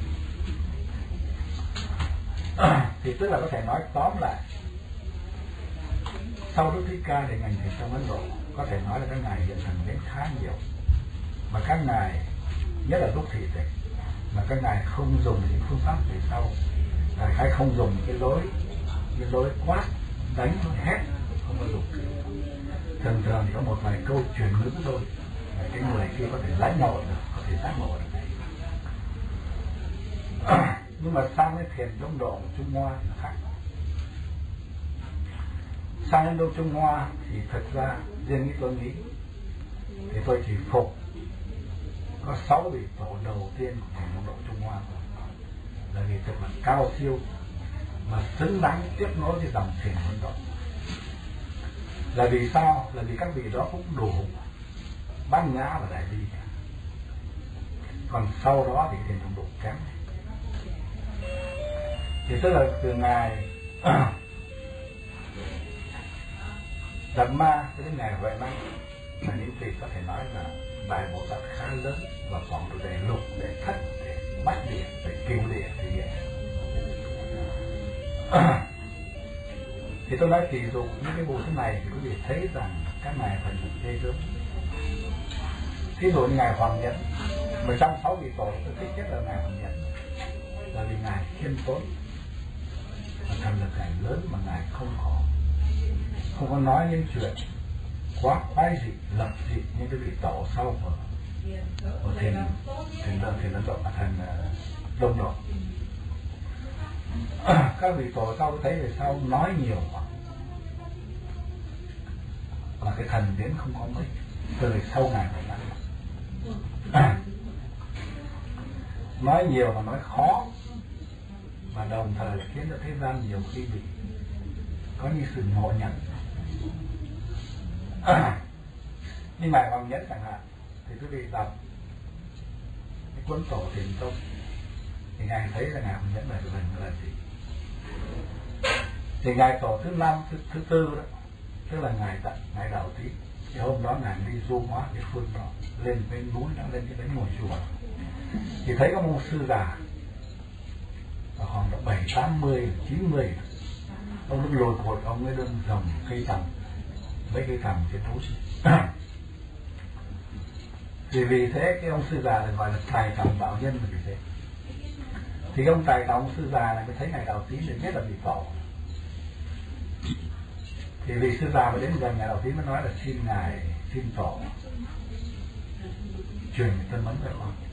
Thì tức là có thể nói tóm lại, sau Đức Thích Ca để ngành thầy trong Ấn Độ, có thể nói là các ngài hiện thần biến khá nhiều, mà các ngài nhất là lúc thị tịch mà các ngài không dùng những phương pháp về sau, đại khái không dùng cái lối cái lối quát đánh hét, không có dùng. Thường thường thì có một vài câu truyền ngữ thôi, cái người kia có thể lãnh ngộ được, có thể giác ngộ được. Nhưng mà sang cái thiền đông độ Trung Hoa thì khác. Sang Ấn Độ Trung Hoa thì thật ra riêng như tôi nghĩ thì tôi chỉ phục có sáu vị tổ đầu tiên của thiền đông độ Trung Hoa thôi, là vì thật là cao siêu mà xứng đáng tiếp nối với dòng thiền Ấn Độ. Là vì sao? Là vì các vị đó cũng đủ bát nhã và đại bi. Còn sau đó thì thiền đông độ kém. Thì tức là từ ngài Đạt Ma cho đến ngày Huệ Năng là những vị có thể nói là đại Bồ Tát khá lớn và còn đủ để lục, để thất, để bát địa, để cửu địa thì vậy. Thì tôi nói thì dụ những cái bộ thế này thì quý vị thấy rằng các ngài phải được ghê gớm. Thí dụ như ngài Hoàng Nhẫn, mà trong sáu vị tổ tôi thích nhất là ngài Hoàng Nhẫn, là vì ngài khiêm tốn và thành là ngài lớn mà ngài không có không có nói những chuyện quá quái dị, lập dị như cái vị tổ sau của của thiền thiền đơn thiền ấn độ và thành đông độ. Các vị tổ sau thấy về sau nói nhiều quá và cái thần đến không có mấy từ sau ngài phải nói nói nhiều và nói khó, và đồng thời khiến cho thế gian nhiều khi bị có như sự ngộ nhận. Như ngài Hoàng Nhẫn chẳng hạn, thì quý vị đọc cái cuốn Tổ Thiền Tông thì ngài thấy là ngài Hoàng Nhẫn là lần là gì? Thì ngài tổ thứ năm, thứ, thứ tư đó, tức là ngài tận ngài Đạo Tý. Thì hôm đó ngài đi du hóa cái phương đó, lên bên núi đó, lên cái bánh ngồi chùa, thì thấy có một sư già khoảng độ bảy tám mươi chín mươi, ông đứng lồi cột, ông ấy đứng dòng cây tầm, mấy cây tầm trên núi. Thì vì thế cái ông sư già này gọi là tài trọng đạo nhân là vì thế. Thì ông tài trọng sư già này mới thấy ngài Đạo Tý thì biết là bị tổ. Thì vì sư già mới đến gần ngài Đạo Tý mới nói là xin ngài, xin tổ truyền tân vấn về con.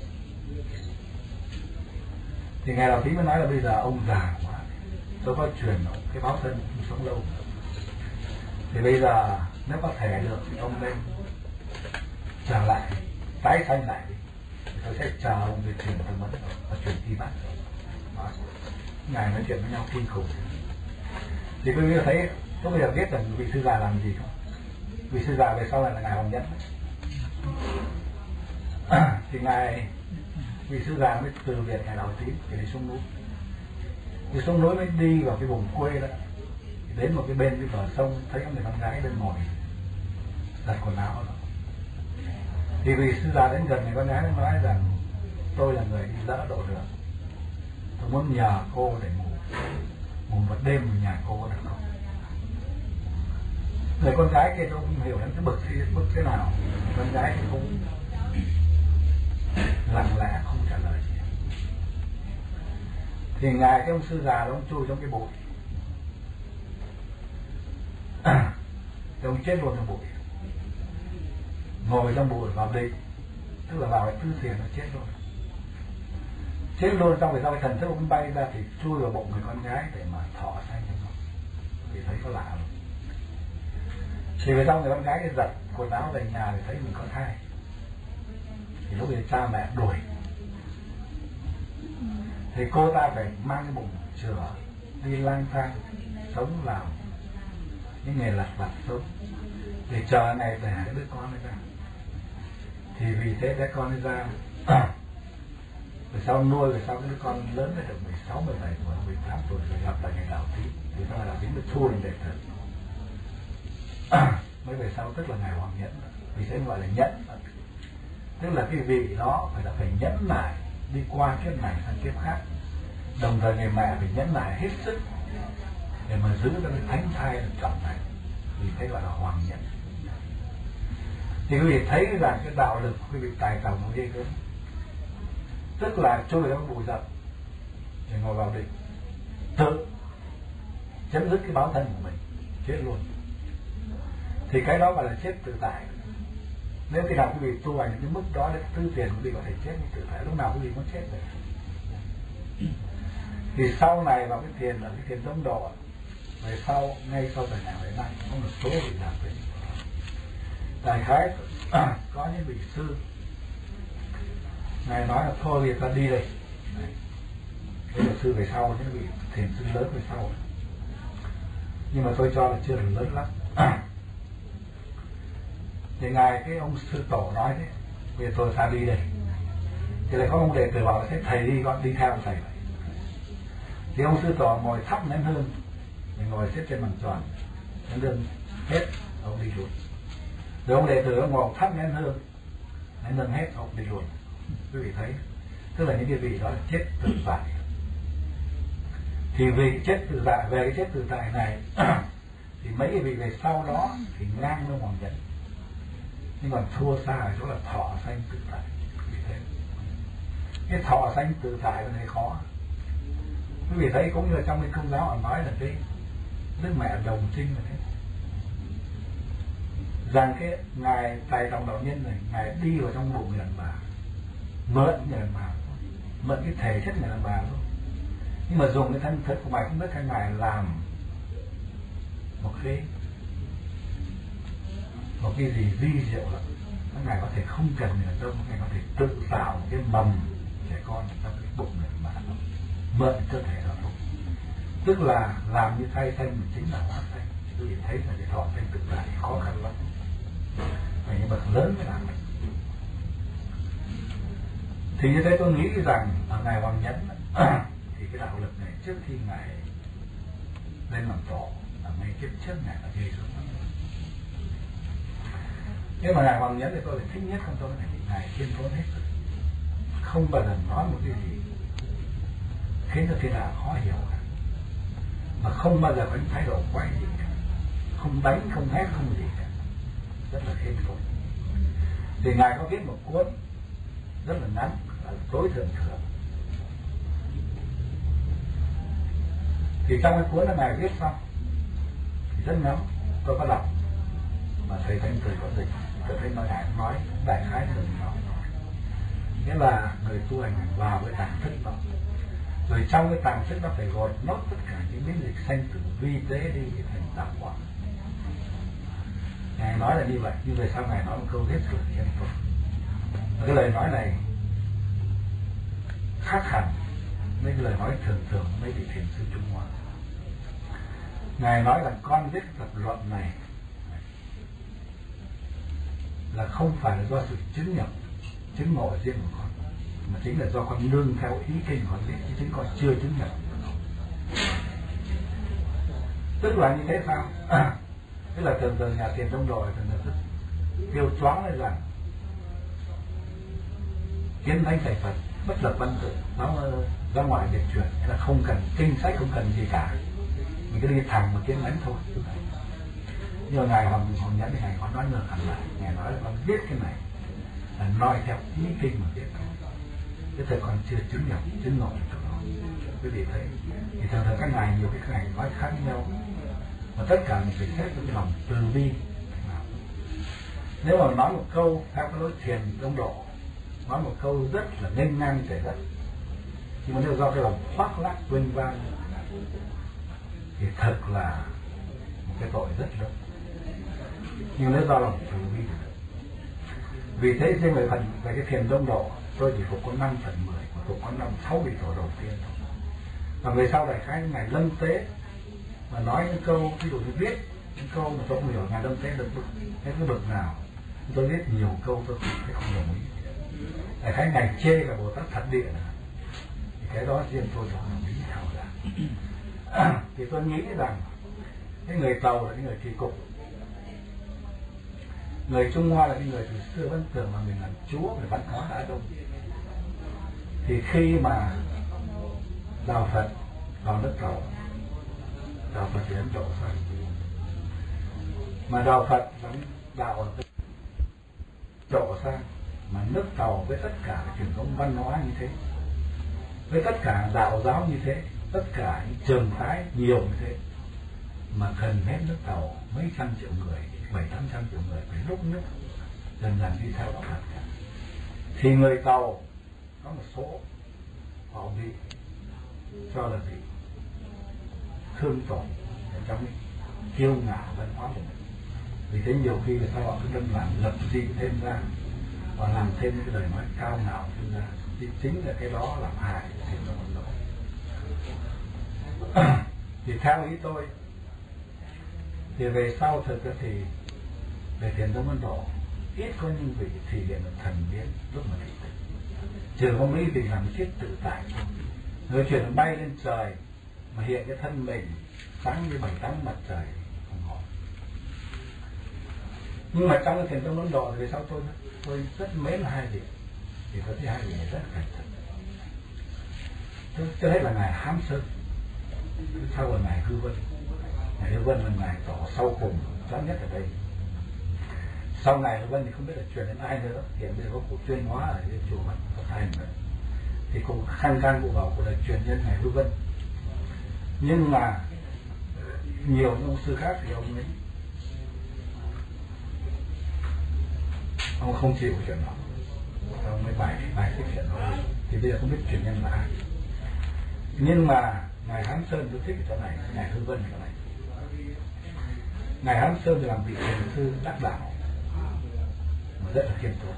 Thì ngài Đạo Tý mới nói là bây giờ ông già quá, tôi có truyền cái báo thân không sống lâu. Thì bây giờ nếu có thể được thì ông nên trở lại, tái sanh lại đi. Thì tôi sẽ chờ ông về truyền tân vấn và truyền thi bát. Ngài nói chuyện với nhau kinh khủng. Thì tôi mới thấy lúc bây giờ biết là vị sư già làm gì không? Vị sư già về sau này là ngài Hoàng Nhẫn. Thì ngài vị sư già mới từ biệt ngài Đạo Tý thì đi xuống núi. Thì xuống núi mới đi vào cái vùng quê đó, thì đến một cái bên cái bờ sông thấy có người con gái bên ngồi giặt quần áo đó. Thì vị sư già đến gần người con gái mới nói rằng tôi là người đi lỡ độ đường, tôi muốn nhờ cô để ngủ ngủ một đêm ở nhà cô có được không? Người con gái kia tôi không hiểu đến cái bực bực thế nào. Con gái thì cũng lặng lẽ không trả lời gì. Thì ngài cái ông sư già đó, ông chui trong cái bụi. Thì ông chết luôn trong bụi, ngồi trong bụi vào định, tức là vào cái tư thiền nó chết luôn. Chết luôn xong rồi sau cái thần thức ông bay ra thì chui vào bụng người con gái để mà thọ sanh cho nó. Thì thấy có lạ luôn. Thì về sau người con gái cái giật quần áo về nhà thì thấy mình có thai. Thì lúc ấy cha mẹ đuổi, thì cô ta phải mang cái bụng chữa, đi lang thang sống làm những nghề lặt vặt sống để chờ ngày đẻ cái đứa con ấy ra. Thì vì thế đứa con ấy ra rồi sau nuôi, rồi sau cái đứa con lớn lên được mười sáu, mười bảy tuổi, mười tám tuổi rồi gặp lại ngày Đạo Tý. Thì sau này Đạo Tý mới thu lên đệ tử. Mới về sau tức là ngài Hoàng Nhẫn. Vì thế gọi là nhẫn, tức là cái vị đó phải là phải nhẫn lại đi qua kiếp này sang kiếp khác. Đồng thời người mẹ phải nhẫn lại hết sức để mà giữ cho cái thánh thai được trọn thành. Vì thế gọi là Hoàng Nhẫn. Thì quý vị thấy rằng cái đạo lực của quý vị tài trọng nó ghê gớm. Tức là trôi trong bụi rậm để ngồi vào định, tự chấm dứt cái báo thân của mình, chết luôn. Thì cái đó gọi là chết tự tại. Nếu khi nào quý vị tu hành cái mức đó đến tư tiền quý vị có thể chết như tự tại, lúc nào quý vị muốn chết được. Thì sau này vào cái thiền là cái thiền tông độ, về sau ngay sau thời nào đến nay có một số vị đạt được. Đại khái có những vị sư ngài nói là thôi việc ta đi đây. Thế là sư về sau, những vị thiền sư lớn về sau, nhưng mà tôi cho là chưa được lớn lắm. Thì ngài cái ông sư tổ nói thế, bây giờ tôi ta đi đây. Thì lại có ông đệ tử bảo là thế thầy đi, con đi theo thầy vậy. Thì ông sư tổ ngồi thắp nén hương, mình ngồi xếp trên bàn tròn, nén hương hết, ông đi luôn. Rồi ông đệ tử ông ngồi thắp nén hương, nén hương hết, ông đi luôn. Quý vị thấy, tức là những cái vị đó là chết tự tại. Thì vì chết tự tại, về cái chết tự tại này thì mấy cái vị về sau đó thì ngang với Hoàng Nhẫn, nhưng còn thua xa ở chỗ là thọ sanh tự tại. Quý vị thấy, cái thọ sanh tự tại là này khó. Quý vị thấy cũng như là trong cái Công giáo họ nói là cái Đức Mẹ Đồng Trinh là thế, rằng cái ngài Tài Trọng Đạo Nhân này, ngài đi vào trong bụng người đàn bà, mượn người đàn bà, mượn cái thể chất người đàn bà luôn, nhưng mà dùng cái thân thức của ngài không biết cái ngài làm một cái một cái gì vi diệu lắm. Các ngài có thể không cần người đàn ông, ngài có thể tự tạo một cái mầm trẻ con trong cái bụng người đàn bà, mượn cơ thể đó luôn. Tức là làm như thay sanh mà chính là hóa sanh. Quý vị thấy là cái thọ sanh tự tại khó khăn lắm, và những bậc lớn mới làm được. Thì như thế tôi nghĩ rằng ở ngài Hoàng Nhẫn thì cái đạo lực này trước khi ngài lên làm tổ, ở ngay kiếp trước ngài đã gây xuống lắm. Nhưng mà ngài Hoàng Nhẫn thì tôi lại thích nhất trong tôi này, ngài kiên tốn hết rồi, không bao giờ nói một cái gì khiến cho thiên hạ khó hiểu cả, mà không bao giờ có những thái độ quay gì cả, không đánh, không hét, không gì cả, rất là khiêm tốn. Thì ngài có viết một cuốn rất là ngắn, là Tối Thượng Thừa. Thì trong cái cuốn đó ngài viết xong thì rất ngắn, tôi có đọc mà thầy Thanh Từ có dịch, tôi thấy nói ngài nói đại khái từ nó, nghĩa là người tu hành vào với tàng thức đó, rồi trong cái tàng thức đó phải gột nốt tất cả những biến dịch sanh tử vi tế đi thành đạo quả. Ngài nói là như vậy, nhưng về sau ngài nói một câu hết sức khiêm tốn. Cái lời nói này khác hẳn mấy cái lời nói thường thường mấy vị thiền sư Trung Hoa. Ngài nói là con viết tập luận này là không phải là do sự chứng nhập, chứng ngộ riêng của con, mà chính là do con nương theo ý kinh của con viết, chứ chính con chưa chứng nhập. Tức là như thế sao? À, tức là thường thường nhà thiền tông độ thường thường kêu choáng lên rằng kiến thánh thầy Phật bất lập văn tự, nó ra ngoài biệt truyền, là không cần kinh sách, không cần gì cả, mình cứ đi thẳng một kiến thánh thôi. Nhưng mà ngài Hoàng Hoàng Nhẫn thì ngài có nói ngược hẳn lại, ngài nói là con viết cái này là nói theo ý kinh mà viết thôi, chứ thời còn chưa chứng nhập, chứng ngộ được đó. Quý vị thấy thì thường thường các ngài nhiều cái ngài nói khác nhau, mà tất cả mình phải xét với lòng từ bi. Nếu mà nói một câu theo cái lối thiền tông độ, nói một câu rất là nghênh ngang trời đất, nhưng mà nếu do cái lòng khoác lác vinh vang thì thật là một cái tội rất lớn. Nhưng nếu do lòng từ bi, vì thế riêng về phần về cái thiền tông độ tôi chỉ phục có năm phần mười, mà phục có năm sáu vị tổ đầu tiên thôi. Và về sau đại khái ngày lâm tế mà nói những câu, ví dụ như viết những câu mà tôi không hiểu ngài lâm tế được cái cái bậc nào, tôi viết nhiều câu tôi không, không đồng ý. Đại khái ngày chê cả Bồ Tát Thật Địa này, thì cái đó riêng tôi không đồng ý nào cả. À, thì tôi nghĩ rằng cái người Tàu là cái người kỳ cục, người Trung Hoa là cái người từ xưa vẫn tưởng là mình làm chúa về văn hóa Á Đông. Thì khi mà đạo Phật vào nước Tàu, đạo Phật thì Ấn Độ sang, mà đạo Phật là đạo ở Độ sang, mà nước Tàu với tất cả truyền thống văn hóa như thế, với tất cả đạo giáo như thế, tất cả những trường phái nhiều như thế, mà gần hết nước Tàu mấy trăm triệu người, bảy tám trăm triệu người phải lúc nước dần dần đi theo đạo Phật cả. Thì người Tàu có một số họ bị cho là gì thương tổn trong cái kiêu ngạo văn hóa của mình. Vì thế nhiều khi người ta họ cứ đâm làm lập dị thêm ra và làm thêm cái lời nói cao ngạo thêm ra, thì chính là cái đó làm hại thiền tông Ấn Độ. Thì theo ý tôi thì về sau thực thì về thiền tông Ấn Độ ít có những vị thể hiện được thần biến lúc mà thị tịch, trừ có mấy vị làm chết tự tại thôi. Người chuyện bay lên trời mà hiện cái thân mình sáng như bảy tám mặt trời không có. Nhưng mà trong cái thiền tông Ấn Độ thì về sau tôi tôi rất mến hai vị, thì tôi thấy hai vị này rất cẩn thận. Tôi chưa hết là ngài Hám Sơn, sau là ngài Hư Vân. Ngài Hư Vân là ngài tỏ sau cùng rõ nhất ở đây. Sau này Hư Vân thì không biết là truyền đến ai nữa, hiện bây giờ có cuộc tuyên hóa ở cái chùa Văn Phật Thành nữa, thì cũng khăn can vụ bảo của lời truyền nhân ngài Hư Vân. Nhưng mà nhiều những ông sư khác thì ông ấy ông không chịu chuyện đó, ông mới bài bài thích chuyện đó, thì bây giờ không biết truyền nhân là ai. Nhưng mà ngài Hám Sơn tôi thích ở chỗ này, ngài Hư Vân ở chỗ này. Ngài Hám Sơn thì làm vị thiền sư đắc đạo mà rất là khiêm tốn.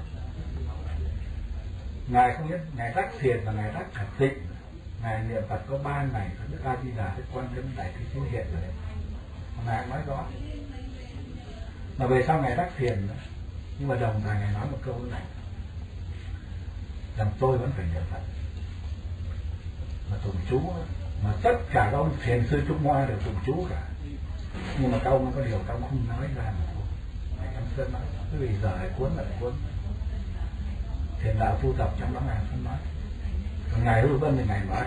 Ngài không biết ngài đắc thiền và ngài đắc cả tịnh. Ngài niệm Phật có ba ngày, có Đức A Di Đà, Đức Quan Thế Đại Thế Chí hiện rồi đấy. Ngài nói rõ. Mà về sau ngài đắc thiền nữa. Nhưng mà đồng thời ngài nói một câu này, rằng tôi vẫn phải niệm Phật mà tụng chú, mà tất cả các ông thiền sư Trung Hoa đều tụng chú cả. Nhưng mà các ông có điều các ông không nói ra mà thôi. Ngài Hám Sơn nói, cái vì giờ lại cuốn lại cuốn thiền đạo tu tập trong đó ngài không nói. Còn ngài Hư Vân thì ngài nói,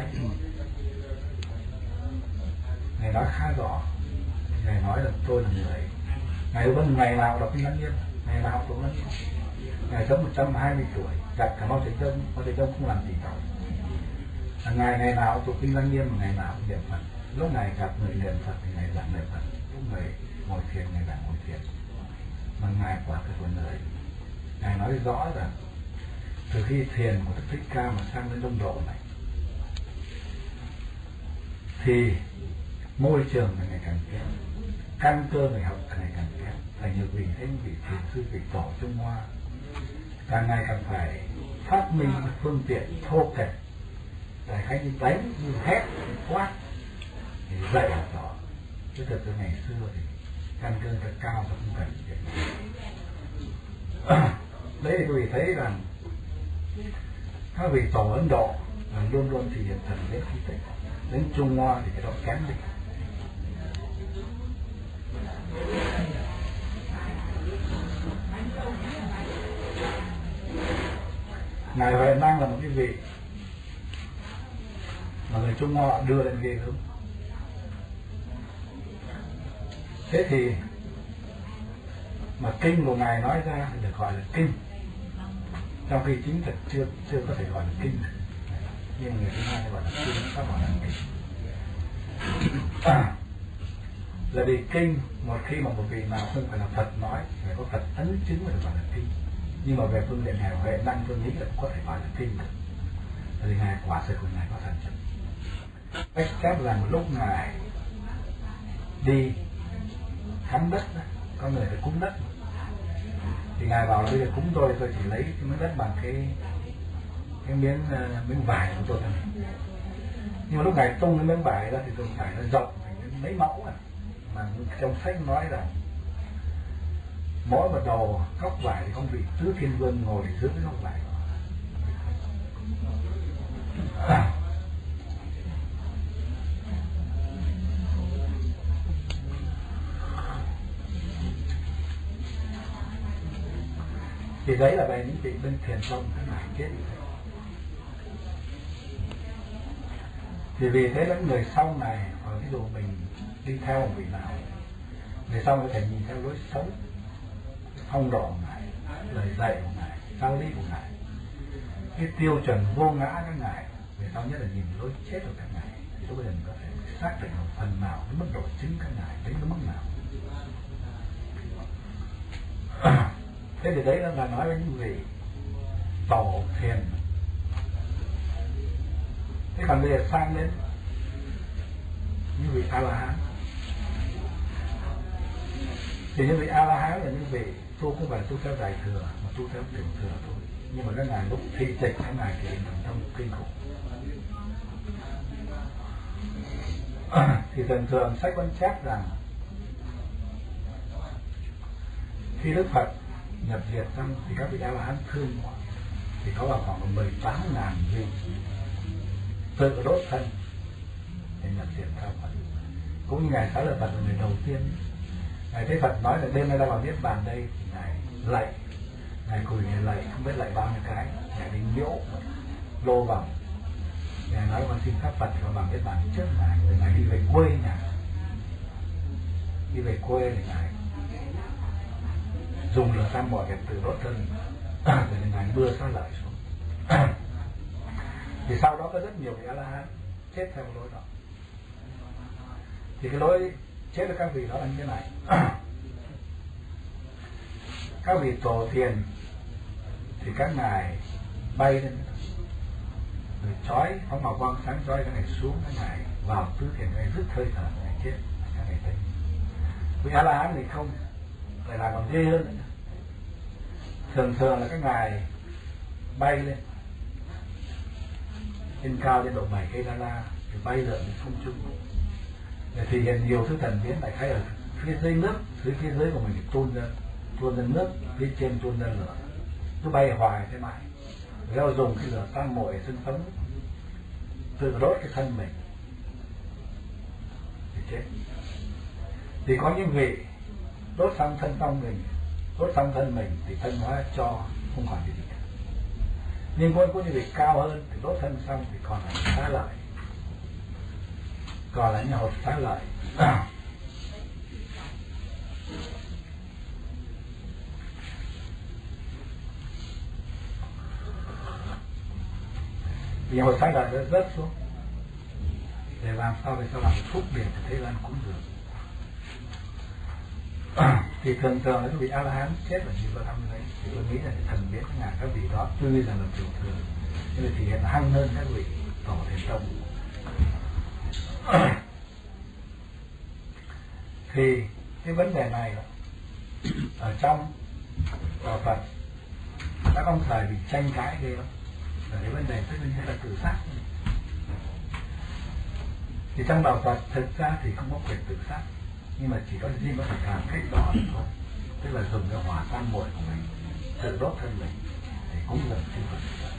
ngài nói khá rõ. Ngài nói là tôi là người. Ngài Hư Vân ngày nào đọc kinh Lăng Nghiêm, ngày nào cũng nói. Ngài sống một trăm hai mươi tuổi, gặp cả Mao Trạch Đông, Mao Trạch Đông không làm gì đâu. Ngài ngày nào tụng kinh Lăng Nghiêm, ngày nào cũng niệm Phật. Lúc ngài gặp người niệm Phật thì ngài giảng niệm Phật, lúc người ngồi thiền ngài giảng ngồi thiền. Mà ngài quả cái phần lời, ngài nói rõ rằng từ khi thiền của Đức Thích Ca mà sang đến Đông Độ này thì môi trường ngày càng kém, căn cơ người học ngày càng kém, thành nhiều vị thấy vị thiền sư vị tổ Trung Hoa càng ngày càng phải phát minh phương tiện thô kệch, đại khái như đánh, như hét, như quát để dạy học đó. Chứ thực ra ngày xưa thì căn cơ rất cao và không cần chuyện đấy. Thì quý vị thấy rằng các vị tổ Ấn Độ là luôn luôn thể hiện thần đến khí tịnh, đến Trung Hoa thì cái đó kém đi. Ngài Huệ Năng là một cái vị mà người Trung Hoa đưa lên ghê gớm. Thế thì mà kinh của ngài nói ra thì được gọi là kinh, trong khi chính thực chưa chưa có thể gọi là kinh, nhưng người Trung Hoa thì gọi là kinh, các gọi là kinh. À, là vì kinh một khi mà một vị nào không phải là Phật nói, phải có Phật ấn chứng mới được gọi là kinh. Nhưng mà về phương diện ngài Huệ Năng tôi nghĩ là có thể gọi là kinh được, vì ngài quả sự của ngài có thần chất. Cách khác là một lúc ngài đi khám đất, có người phải cúng đất, thì ngài bảo là bây giờ cúng tôi tôi chỉ lấy cái miếng đất bằng cái cái miếng uh, miếng vải của tôi thôi. Nhưng mà lúc ngài tung cái miếng vải ra thì tôi phải nó rộng thành mấy mẫu, à. Mà trong sách nói rằng mỗi một đầu góc vải thì không vị tứ thiên vương ngồi giữa cái góc vải. À. Thì đấy là về những vị bên thiền tông cái này chết như thế. Thì vì thế những người sau này, ở ví dụ mình đi theo một vị nào, người sau có thể nhìn theo lối sống, phong độ của ngài, lời dạy của ngài, giáo lý của ngài, cái tiêu chuẩn vô ngã các ngài, người sau nhất là nhìn lối chết của các ngài, thì lúc bây giờ mình có thể xác định một phần nào cái mức độ chứng các ngài đến cái mức nào. Thế thì đấy là nói với những vị tổ thiền. Thế còn bây giờ sang đến những vị A La Hán. Thì những vị A La Hán là những vị tu không phải tu theo đại thừa mà tu theo tiểu thừa thôi, nhưng mà các ngài lúc thi trịch các ngài thì thần thông kinh khủng. Thì thường thường sách vẫn chép rằng khi Đức Phật nhập diệt xong thì các vị A La Hán thương họ, thì có vào khoảng mười tám ngàn vị tự đốt thân để nhập diệt theo Phật. Cũng như ngài Xá Lợi Phật là người đầu tiên, ngài thấy Phật nói là đêm nay đã vào niết bàn đây, thì ngài lạy, ngài cùi ngài lạy không biết lạy bao nhiêu cái, ngài đi nhiễu lô vòng, ngài nói con xin pháp Phật cho vào niết bàn trước ngài, rồi ngài đi về quê nhà, đi về quê thì ngài dùng lửa tam muội để tự đốt thân, rồi ngài mưa Xá Lợi xuống. Thì sau đó có rất nhiều vị A La Hán chết theo lối đó. Thì cái lối chết của các vị đó là như thế này. Các vị tổ tiền thì các ngài bay lên rồi chói phóng màu quang sáng chói các ngài xuống, các ngài vào tứ thiền, các ngài rứt hơi thở, các ngài chết, các ngài tỉnh. Vị A La Hán thì không, lại là còn ghê hơn nữa. Thường thường là các ngài bay lên trên cao, trên độ bảy cây đa la, thì bay lượn không trung, để thể hiện nhiều thứ thần biến. Đại khái ở phía dưới nước, dưới phía dưới của mình thì tuôn ra, tuôn ra nước, phía trên tuôn ra lửa, cứ bay hoài thế mãi. Rồi dùng cái lửa tam muội xưng phấn tự đốt cái thân mình thì chết. Thì có những vị đốt xong thân xong mình, đốt xong thân mình thì thân hóa cho không còn gì cả. Nhưng có những vị cao hơn thì đốt thân xong thì còn là Xá Lợi, còn là nhà hột Xá Lợi. Thì nhà hột Xá Lợi đã rớt xuống để làm sao để sao làm phúc điển của thế gian cũng được. Thì thường thường là các vị A La Hán chết là như vậy. Thì tôi nghĩ là thần biến các ngài các vị đó tuy rằng là tiểu thừa nhưng mà thì hiện hăng hơn các vị tổ thiền tông. Thì cái vấn đề này ở trong đạo Phật đã có một thời bị tranh cãi ghê lắm, là cái vấn đề tất nhiên là tự sát. Thì trong đạo Phật thực ra thì không có quyền tự sát, nhưng mà chỉ có riêng có thể làm cách đó thôi, tức là dùng cái hỏa tam muội của mình tự đốt thân mình để cúng dường chư Phật.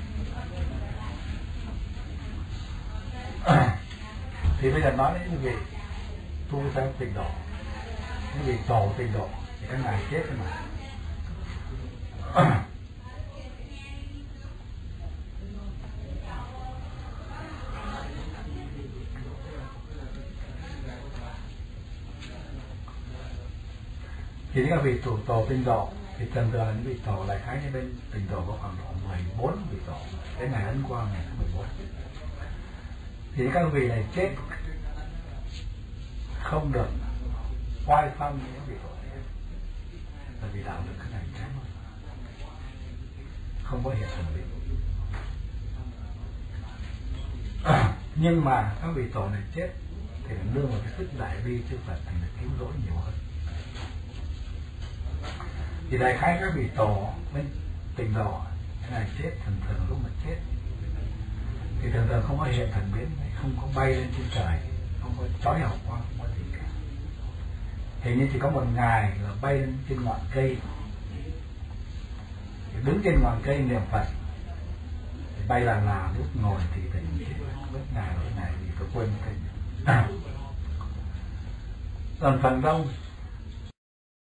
Thì bây giờ nói đến những vị tu theo tịnh độ, những vị tổ tịnh độ thì các ngài chết thế mà. Thì các vị tổ tổ tịnh độ thì thường thường là những vị tổ lại khái như bên tịnh độ có khoảng độ mười bốn vị tổ, cái ngày Ấn Quang ngày thứ mười bốn. Thì các vị này chết không được oai phong như những vị tổ này, bởi vì đạo đức cái này kém hơn, không có hiện thần biến. Nhưng mà các vị tổ này chết thì nương vào cái sức đại bi chư Phật thành được cứu rỗi nhiều hơn. Thì đại khái các vị tổ bên tịnh độ cái này chết thường thường lúc mà chết thì thường thường không có hiện thần biến, không có bay lên trên trời, không có chói hào quang, không có gì cả. Hình như chỉ có một ngày là bay lên trên ngọn cây, thì đứng trên ngọn cây niệm Phật, thì bay là là lúc ngồi thì tỉnh chết, lúc ngày lúc ngày thì tôi quên cái. Còn phần đông